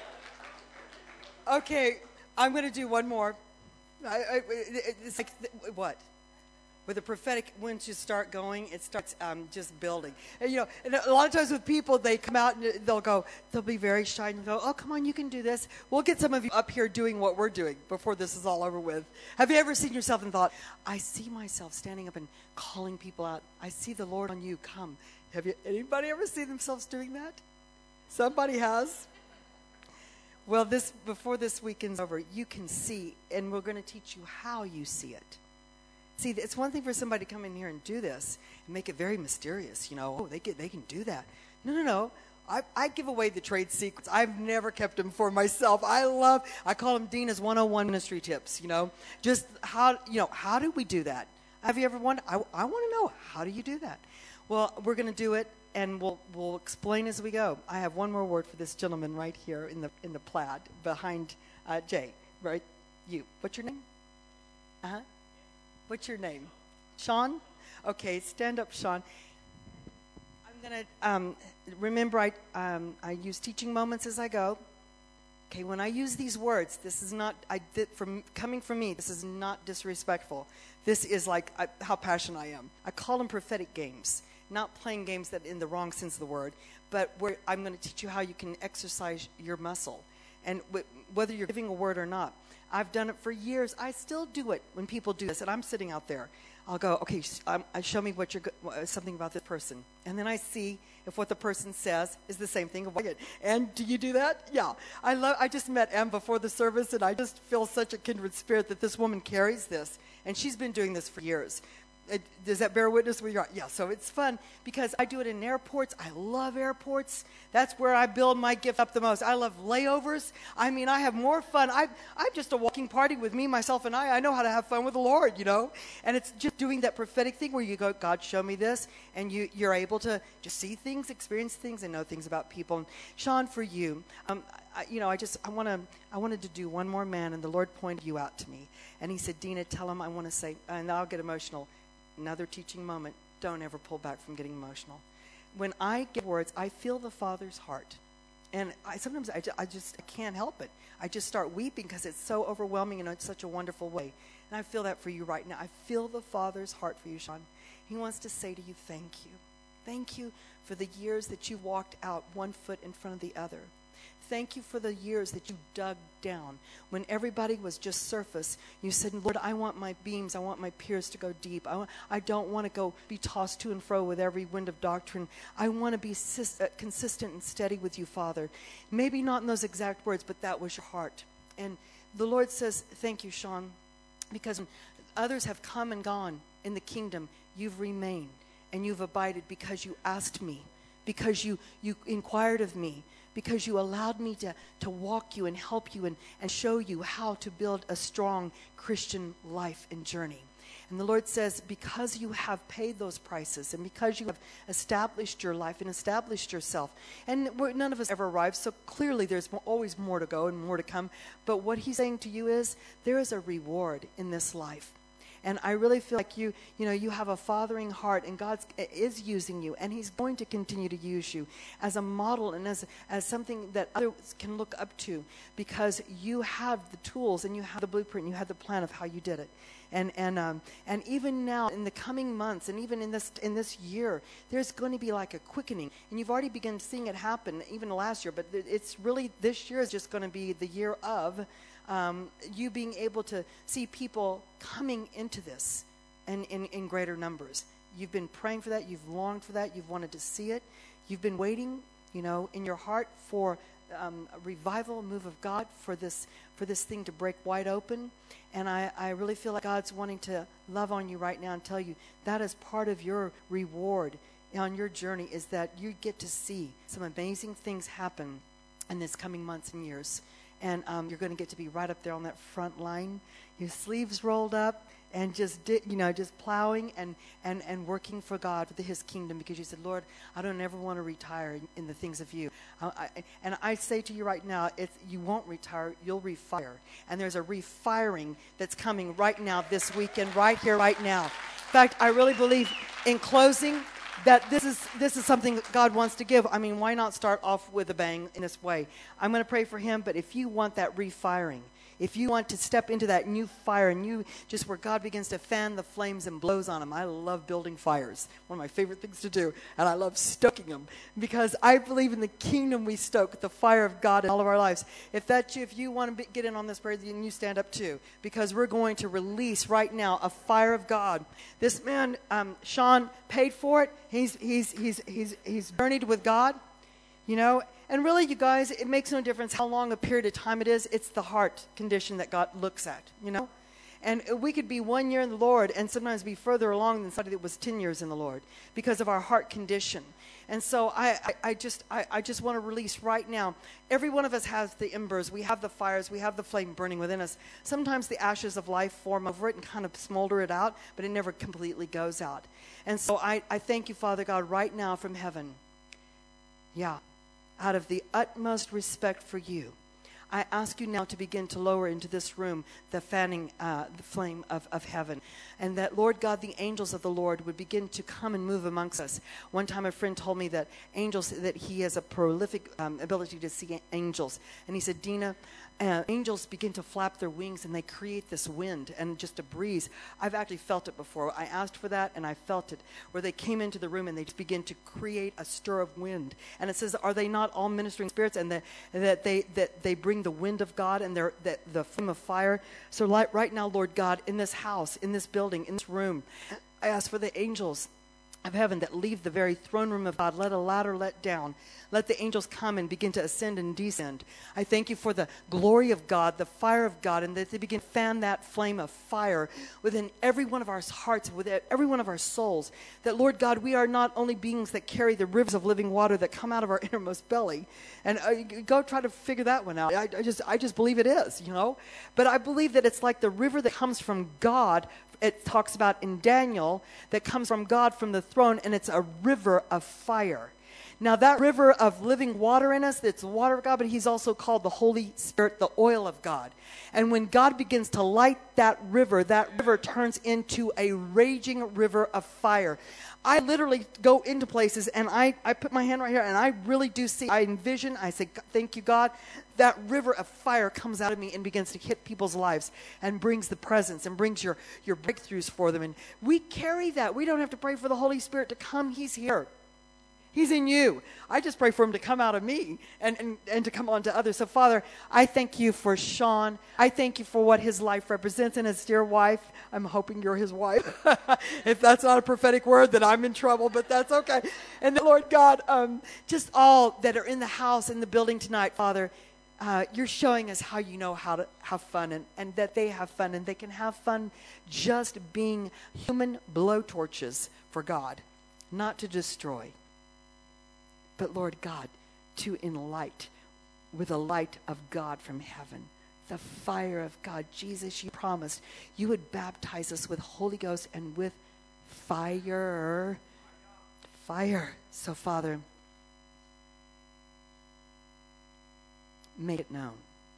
Okay, I'm going to do one more. I, I, it's like, what? With the prophetic, once you start going, it starts um, just building. And, you know, and a lot of times with people, they come out and they'll go, they'll be very shy and go, oh, come on, you can do this. We'll get some of you up here doing what we're doing before this is all over with. Have you ever seen yourself and thought, I see myself standing up and calling people out. I see the Lord on you, come. Have you, anybody ever seen themselves doing that? Somebody has. Well, this before this weekend's over, you can see, and we're going to teach you how you see it. See, it's one thing for somebody to come in here and do this and make it very mysterious. You know, oh, they get, they can do that. No, no, no. I, I give away the trade secrets. I've never kept them for myself. I love, I call them Dina's one oh one ministry tips, you know. Just how, you know, how do we do that? Have you ever wondered? I, I want to know, how do you do that? Well, we're going to do it, and we'll we'll explain as we go. I have one more word for this gentleman right here in the in the plaid behind uh, Jay. Right, you. What's your name? Uh huh. What's your name? Sean. Okay, stand up, Sean. I'm gonna um, remember. I um, I use teaching moments as I go. Okay, when I use these words, this is not I did from coming from me. This is not disrespectful. This is like I, how passionate I am. I call them prophetic games. Not playing games that in the wrong sense of the word, but where I'm going to teach you how you can exercise your muscle, and w- whether you're giving a word or not. I've done it for years. I still do it when people do this, and I'm sitting out there. I'll go, okay, um, show me what you're go- something about this person, and then I see if what the person says is the same thing. And do you do that? Yeah. I love. I just met Em before the service, and I just feel such a kindred spirit that this woman carries this, and she's been doing this for years. It, does that bear witness with your? Yeah, so it's fun because I do it in airports. I love airports. That's where I build my gift up the most. I love layovers. I mean, I have more fun. I, I'm just a walking party with me, myself, and I. I know how to have fun with the Lord, you know. And it's just doing that prophetic thing where you go, God, show me this, and you, you're able to just see things, experience things, and know things about people. And Sean, for you, um, I, you know, I just I want to I wanted to do one more man, and the Lord pointed you out to me, and He said, Dina, tell him I want to say, and I'll get emotional. Another teaching moment. don't ever pull back from getting emotional. When I get words, I feel the Father's heart. And I, sometimes I, ju- I just I can't help it. I just start weeping because it's so overwhelming in such a wonderful way. And I feel that for you right now. I feel the Father's heart for you, Sean. He wants to say to you, thank you. Thank you for the years that you walked out one foot in front of the other. Thank you for the years that you dug down. When everybody was just surface, you said, Lord, I want my beams, I want my piers to go deep. I, want, I don't want to go be tossed to and fro with every wind of doctrine. I want to be sis- uh, consistent and steady with you, Father. Maybe not in those exact words, but that was your heart. And the Lord says, thank you, Sean, because others have come and gone in the kingdom. You've remained and you've abided because you asked me, because you, you inquired of me, because you allowed me to, to walk you and help you and, and show you how to build a strong Christian life and journey. And the Lord says, because you have paid those prices and because you have established your life and established yourself, and we're, none of us ever arrived, so clearly there's mo- always more to go and more to come. But what he's saying to you is, there is a reward in this life. And I really feel like you, you know, you have a fathering heart, and God is using you, and he's going to continue to use you as a model and as as something that others can look up to, because you have the tools and you have the blueprint, and you have the plan of how you did it. And and um, and even now, in the coming months, and even in this in this year, there's going to be like a quickening, and you've already begun seeing it happen, even last year. But it's really, this year is just going to be the year of Um, you being able to see people coming into this and in, in greater numbers. You've been praying for that. You've longed for that. You've wanted to see it. You've been waiting, you know, in your heart for um, a revival, a move of God, for this for this thing to break wide open. And I, I really feel like God's wanting to love on you right now and tell you that is part of your reward on your journey, is that you get to see some amazing things happen in this coming months and years. And um, you're going to get to be right up there on that front line, your sleeves rolled up, and just di- you know, just plowing and, and, and working for God, for the, His kingdom, because you said, Lord, I don't ever want to retire in, in the things of you. I, I, and I say to you right now, it's, you won't retire, you'll refire. And there's a refiring that's coming right now this weekend, right here, right now. In fact, I really believe, in closing, that this is this is something that God wants to give. I mean, why not start off with a bang in this way? I'm going to pray for him, but if you want that refiring, if you want to step into that new fire, and you just where God begins to fan the flames and blows on them. I love building fires. One of my favorite things to do. And I love stoking them, because I believe in the kingdom we stoke, the fire of God in all of our lives. If that's you, if you want to be, get in on this prayer, then you stand up too, because we're going to release right now a fire of God. This man, um, Sean, paid for it. He's, he's, he's, he's, he's journeyed with God, you know. And really, you guys, it makes no difference how long a period of time it is. It's the heart condition that God looks at, you know. And we could be one year in the Lord and sometimes be further along than somebody that was ten years in the Lord, because of our heart condition. And so I, I, I just I, I just want to release right now. Every one of us has the embers. We have the fires. We have the flame burning within us. Sometimes the ashes of life form over it and kind of smolder it out, but it never completely goes out. And so I, I thank you, Father God, right now from heaven. Yeah. Out of the utmost respect for you, I ask you now to begin to lower into this room the fanning, uh, the flame of, of heaven. And that, Lord God, the angels of the Lord would begin to come and move amongst us. One time a friend told me that angels, that he has a prolific um, ability to see angels. And he said, Dina, uh, angels begin to flap their wings and they create this wind and just a breeze. I've actually felt it before. I asked for that and I felt it, where they came into the room and they just begin to create a stir of wind. And it says, are they not all ministering spirits? And the, that they that they bring the wind of God and their, the, the flame of fire. So like right now, Lord God, in this house, in this building, in this room, I ask for the angels of heaven that leave the very throne room of God. Let a ladder let down. Let the angels come and begin to ascend and descend. I thank you for the glory of God, the fire of God, and that they begin to fan that flame of fire within every one of our hearts, within every one of our souls. That, Lord God, we are not only beings that carry the rivers of living water that come out of our innermost belly. And uh, go try to figure that one out. I, I just, I just believe it is, you know. But I believe that it's like the river that comes from God. It talks about in Daniel, that comes from God, from the throne, and it's a river of fire. Now that river of living water in us, it's the water of God, but he's also called the Holy Spirit, the oil of God. And when God begins to light that river, that river turns into a raging river of fire. I literally go into places and I, I put my hand right here and I really do see, I envision, I say, thank you, God. That river of fire comes out of me and begins to hit people's lives and brings the presence and brings your, your breakthroughs for them. And we carry that. We don't have to pray for the Holy Spirit to come. He's here. He's in you. I just pray for him to come out of me and, and, and to come on to others. So, Father, I thank you for Sean. I thank you for what his life represents and his dear wife. I'm hoping you're his wife. If that's not a prophetic word, then I'm in trouble, but that's okay. And the Lord God, um, just all that are in the house, in the building tonight, Father, uh, you're showing us how you know how to have fun and, and that they have fun and they can have fun just being human blowtorches for God, not to destroy. But Lord God, to enlight with the light of God from heaven, the fire of God. Jesus, you promised you would baptize us with Holy Ghost and with fire. Fire. So, Father, make it known.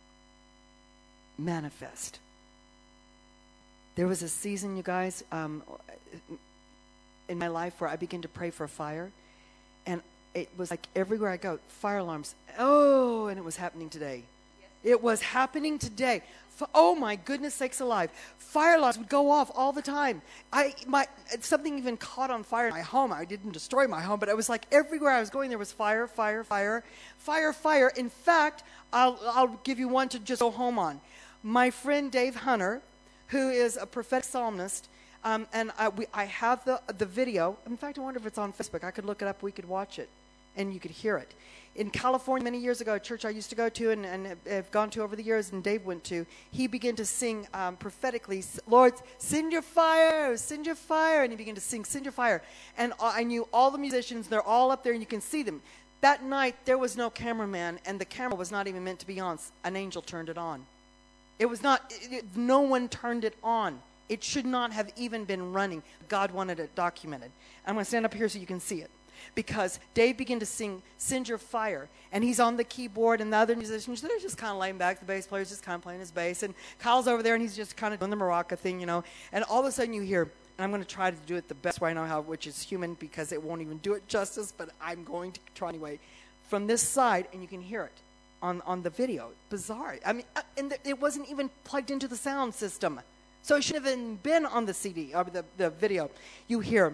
Manifest. There was a season, you guys, um, in my life where I began to pray for fire, and it was like everywhere I go, fire alarms. Oh, and it was happening today. Yes. It was happening today. F- oh my goodness sakes alive. Fire alarms would go off all the time. I my something even caught on fire in my home. I didn't destroy my home, but it was like everywhere I was going there was fire, fire, fire, fire, fire. In fact, I'll I'll give you one to just go home on. My friend Dave Hunter, who is a prophetic psalmist, um, and I, we, I have the the video. In fact, I wonder if it's on Facebook. I could look it up. We could watch it. And you could hear it. In California, many years ago, a church I used to go to and, and have gone to over the years, and Dave went to, he began to sing um, prophetically, Lord, send your fire, send your fire. And he began to sing, send your fire. And I knew all the musicians, they're all up there, and you can see them. That night, there was no cameraman, and the camera was not even meant to be on. An angel turned it on. It was not, it, it, no one turned it on. It should not have even been running. God wanted it documented. I'm going to stand up here so you can see it. Because Dave began to sing, send your fire. And he's on the keyboard, and the other musicians, they're just kind of laying back. The bass player's just kind of playing his bass. And Kyle's over there, and he's just kind of doing the maraca thing, you know. And all of a sudden you hear, and I'm going to try to do it the best way I know how, which is human, because it won't even do it justice, but I'm going to try anyway. From this side, and you can hear it on, on the video. Bizarre. I mean, uh, and th- it wasn't even plugged into the sound system. So it should have even been on the C D, or the, the video. You hear...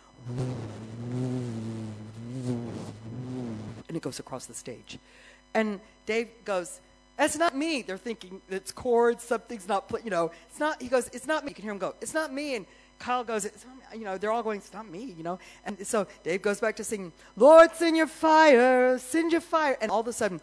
and it goes across the stage. And Dave goes, that's not me. They're thinking it's chords, something's not, you know, it's not, he goes, it's not me. You can hear him go, it's not me. And Kyle goes, it's not me. You know, they're all going, it's not me, you know. And so Dave goes back to singing, Lord, send your fire, send your fire. And all of a sudden,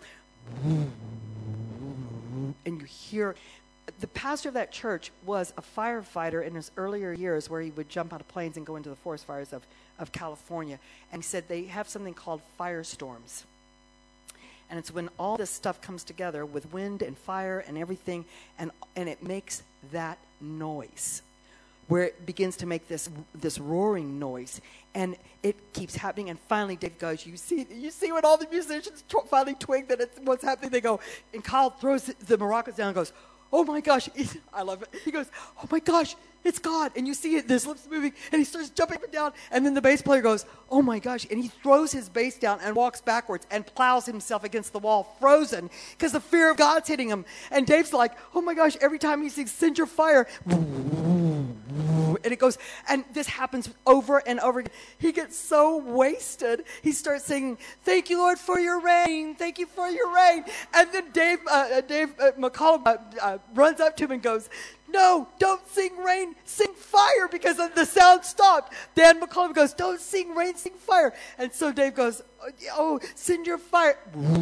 and you hear, the pastor of that church was a firefighter in his earlier years where he would jump out of planes and go into the forest fires of, of California. And he said they have something called firestorms. And it's when all this stuff comes together with wind and fire and everything, and and it makes that noise, where it begins to make this this roaring noise, and it keeps happening. And finally, Dave goes, "You see, you see when all the musicians tw- finally twig that it's what's happening." They go, and Kyle throws the maracas down and goes, "Oh my gosh!" I love it. He goes, "Oh my gosh, it's God!" And you see it, his lips moving, and he starts jumping up and down. And then the bass player goes, "Oh my gosh!" And he throws his bass down and walks backwards and plows himself against the wall, frozen, because the fear of God's hitting him. And Dave's like, "Oh my gosh!" Every time he sings, "Send your fire," and it goes, and this happens over and over again. He gets so wasted, he starts singing, "Thank you, Lord, for your rain. Thank you for your rain." And then Dave, uh, Dave uh, McCollum uh, uh, runs up to him and goes, "No, don't sing rain, sing fire," because the sound stopped. Dan McCollum goes, "Don't sing rain, sing fire." And so Dave goes, "Oh, send your fire."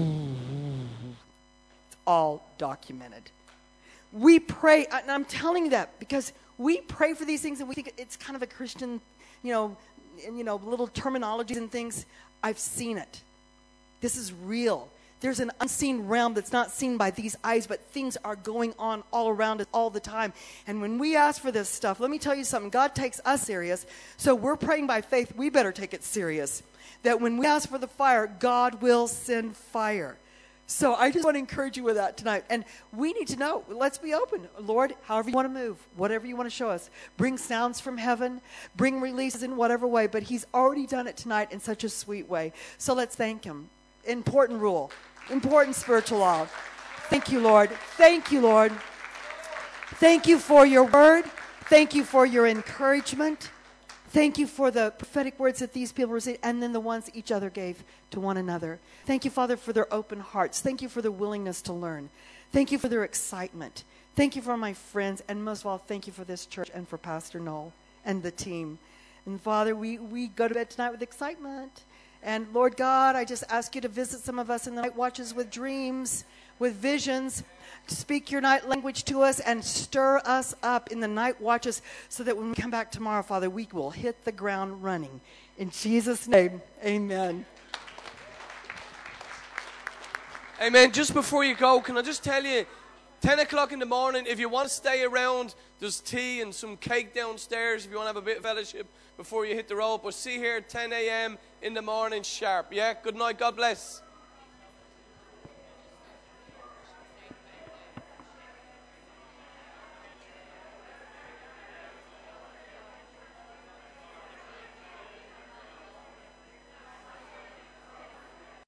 It's all documented. We pray, and I'm telling you that because we pray for these things and we think it's kind of a Christian, you know, you know, little terminologies and things. I've seen it. This is real. There's an unseen realm that's not seen by these eyes, but things are going on all around us all the time. And when we ask for this stuff, let me tell you something. God takes us serious, so we're praying by faith. We better take it serious. That when we ask for the fire, God will send fire. So I just want to encourage you with that tonight. And we need to know, let's be open. Lord, however you want to move, whatever you want to show us. Bring sounds from heaven, bring releases in whatever way. But he's already done it tonight in such a sweet way. So let's thank him. Important rule, important spiritual law. Thank you, Lord. Thank you, Lord. Thank you for your word. Thank you for your encouragement. Thank you for the prophetic words that these people received, and then the ones each other gave to one another. Thank you, Father, for their open hearts. Thank you for their willingness to learn. Thank you for their excitement. Thank you for my friends, and most of all, thank you for this church and for Pastor Noel and the team. And Father, we, we go to bed tonight with excitement. And Lord God, I just ask you to visit some of us in the night watches with dreams, with visions. Speak your night language to us and stir us up in the night watches so that when we come back tomorrow, Father, we will hit the ground running. In Jesus' name, amen. Amen. Just before you go, can I just tell you, ten o'clock in the morning, if you want to stay around, there's tea and some cake downstairs if you want to have a bit of fellowship before you hit the road. But see here, ten a.m. in the morning sharp. Yeah? Good night. God bless.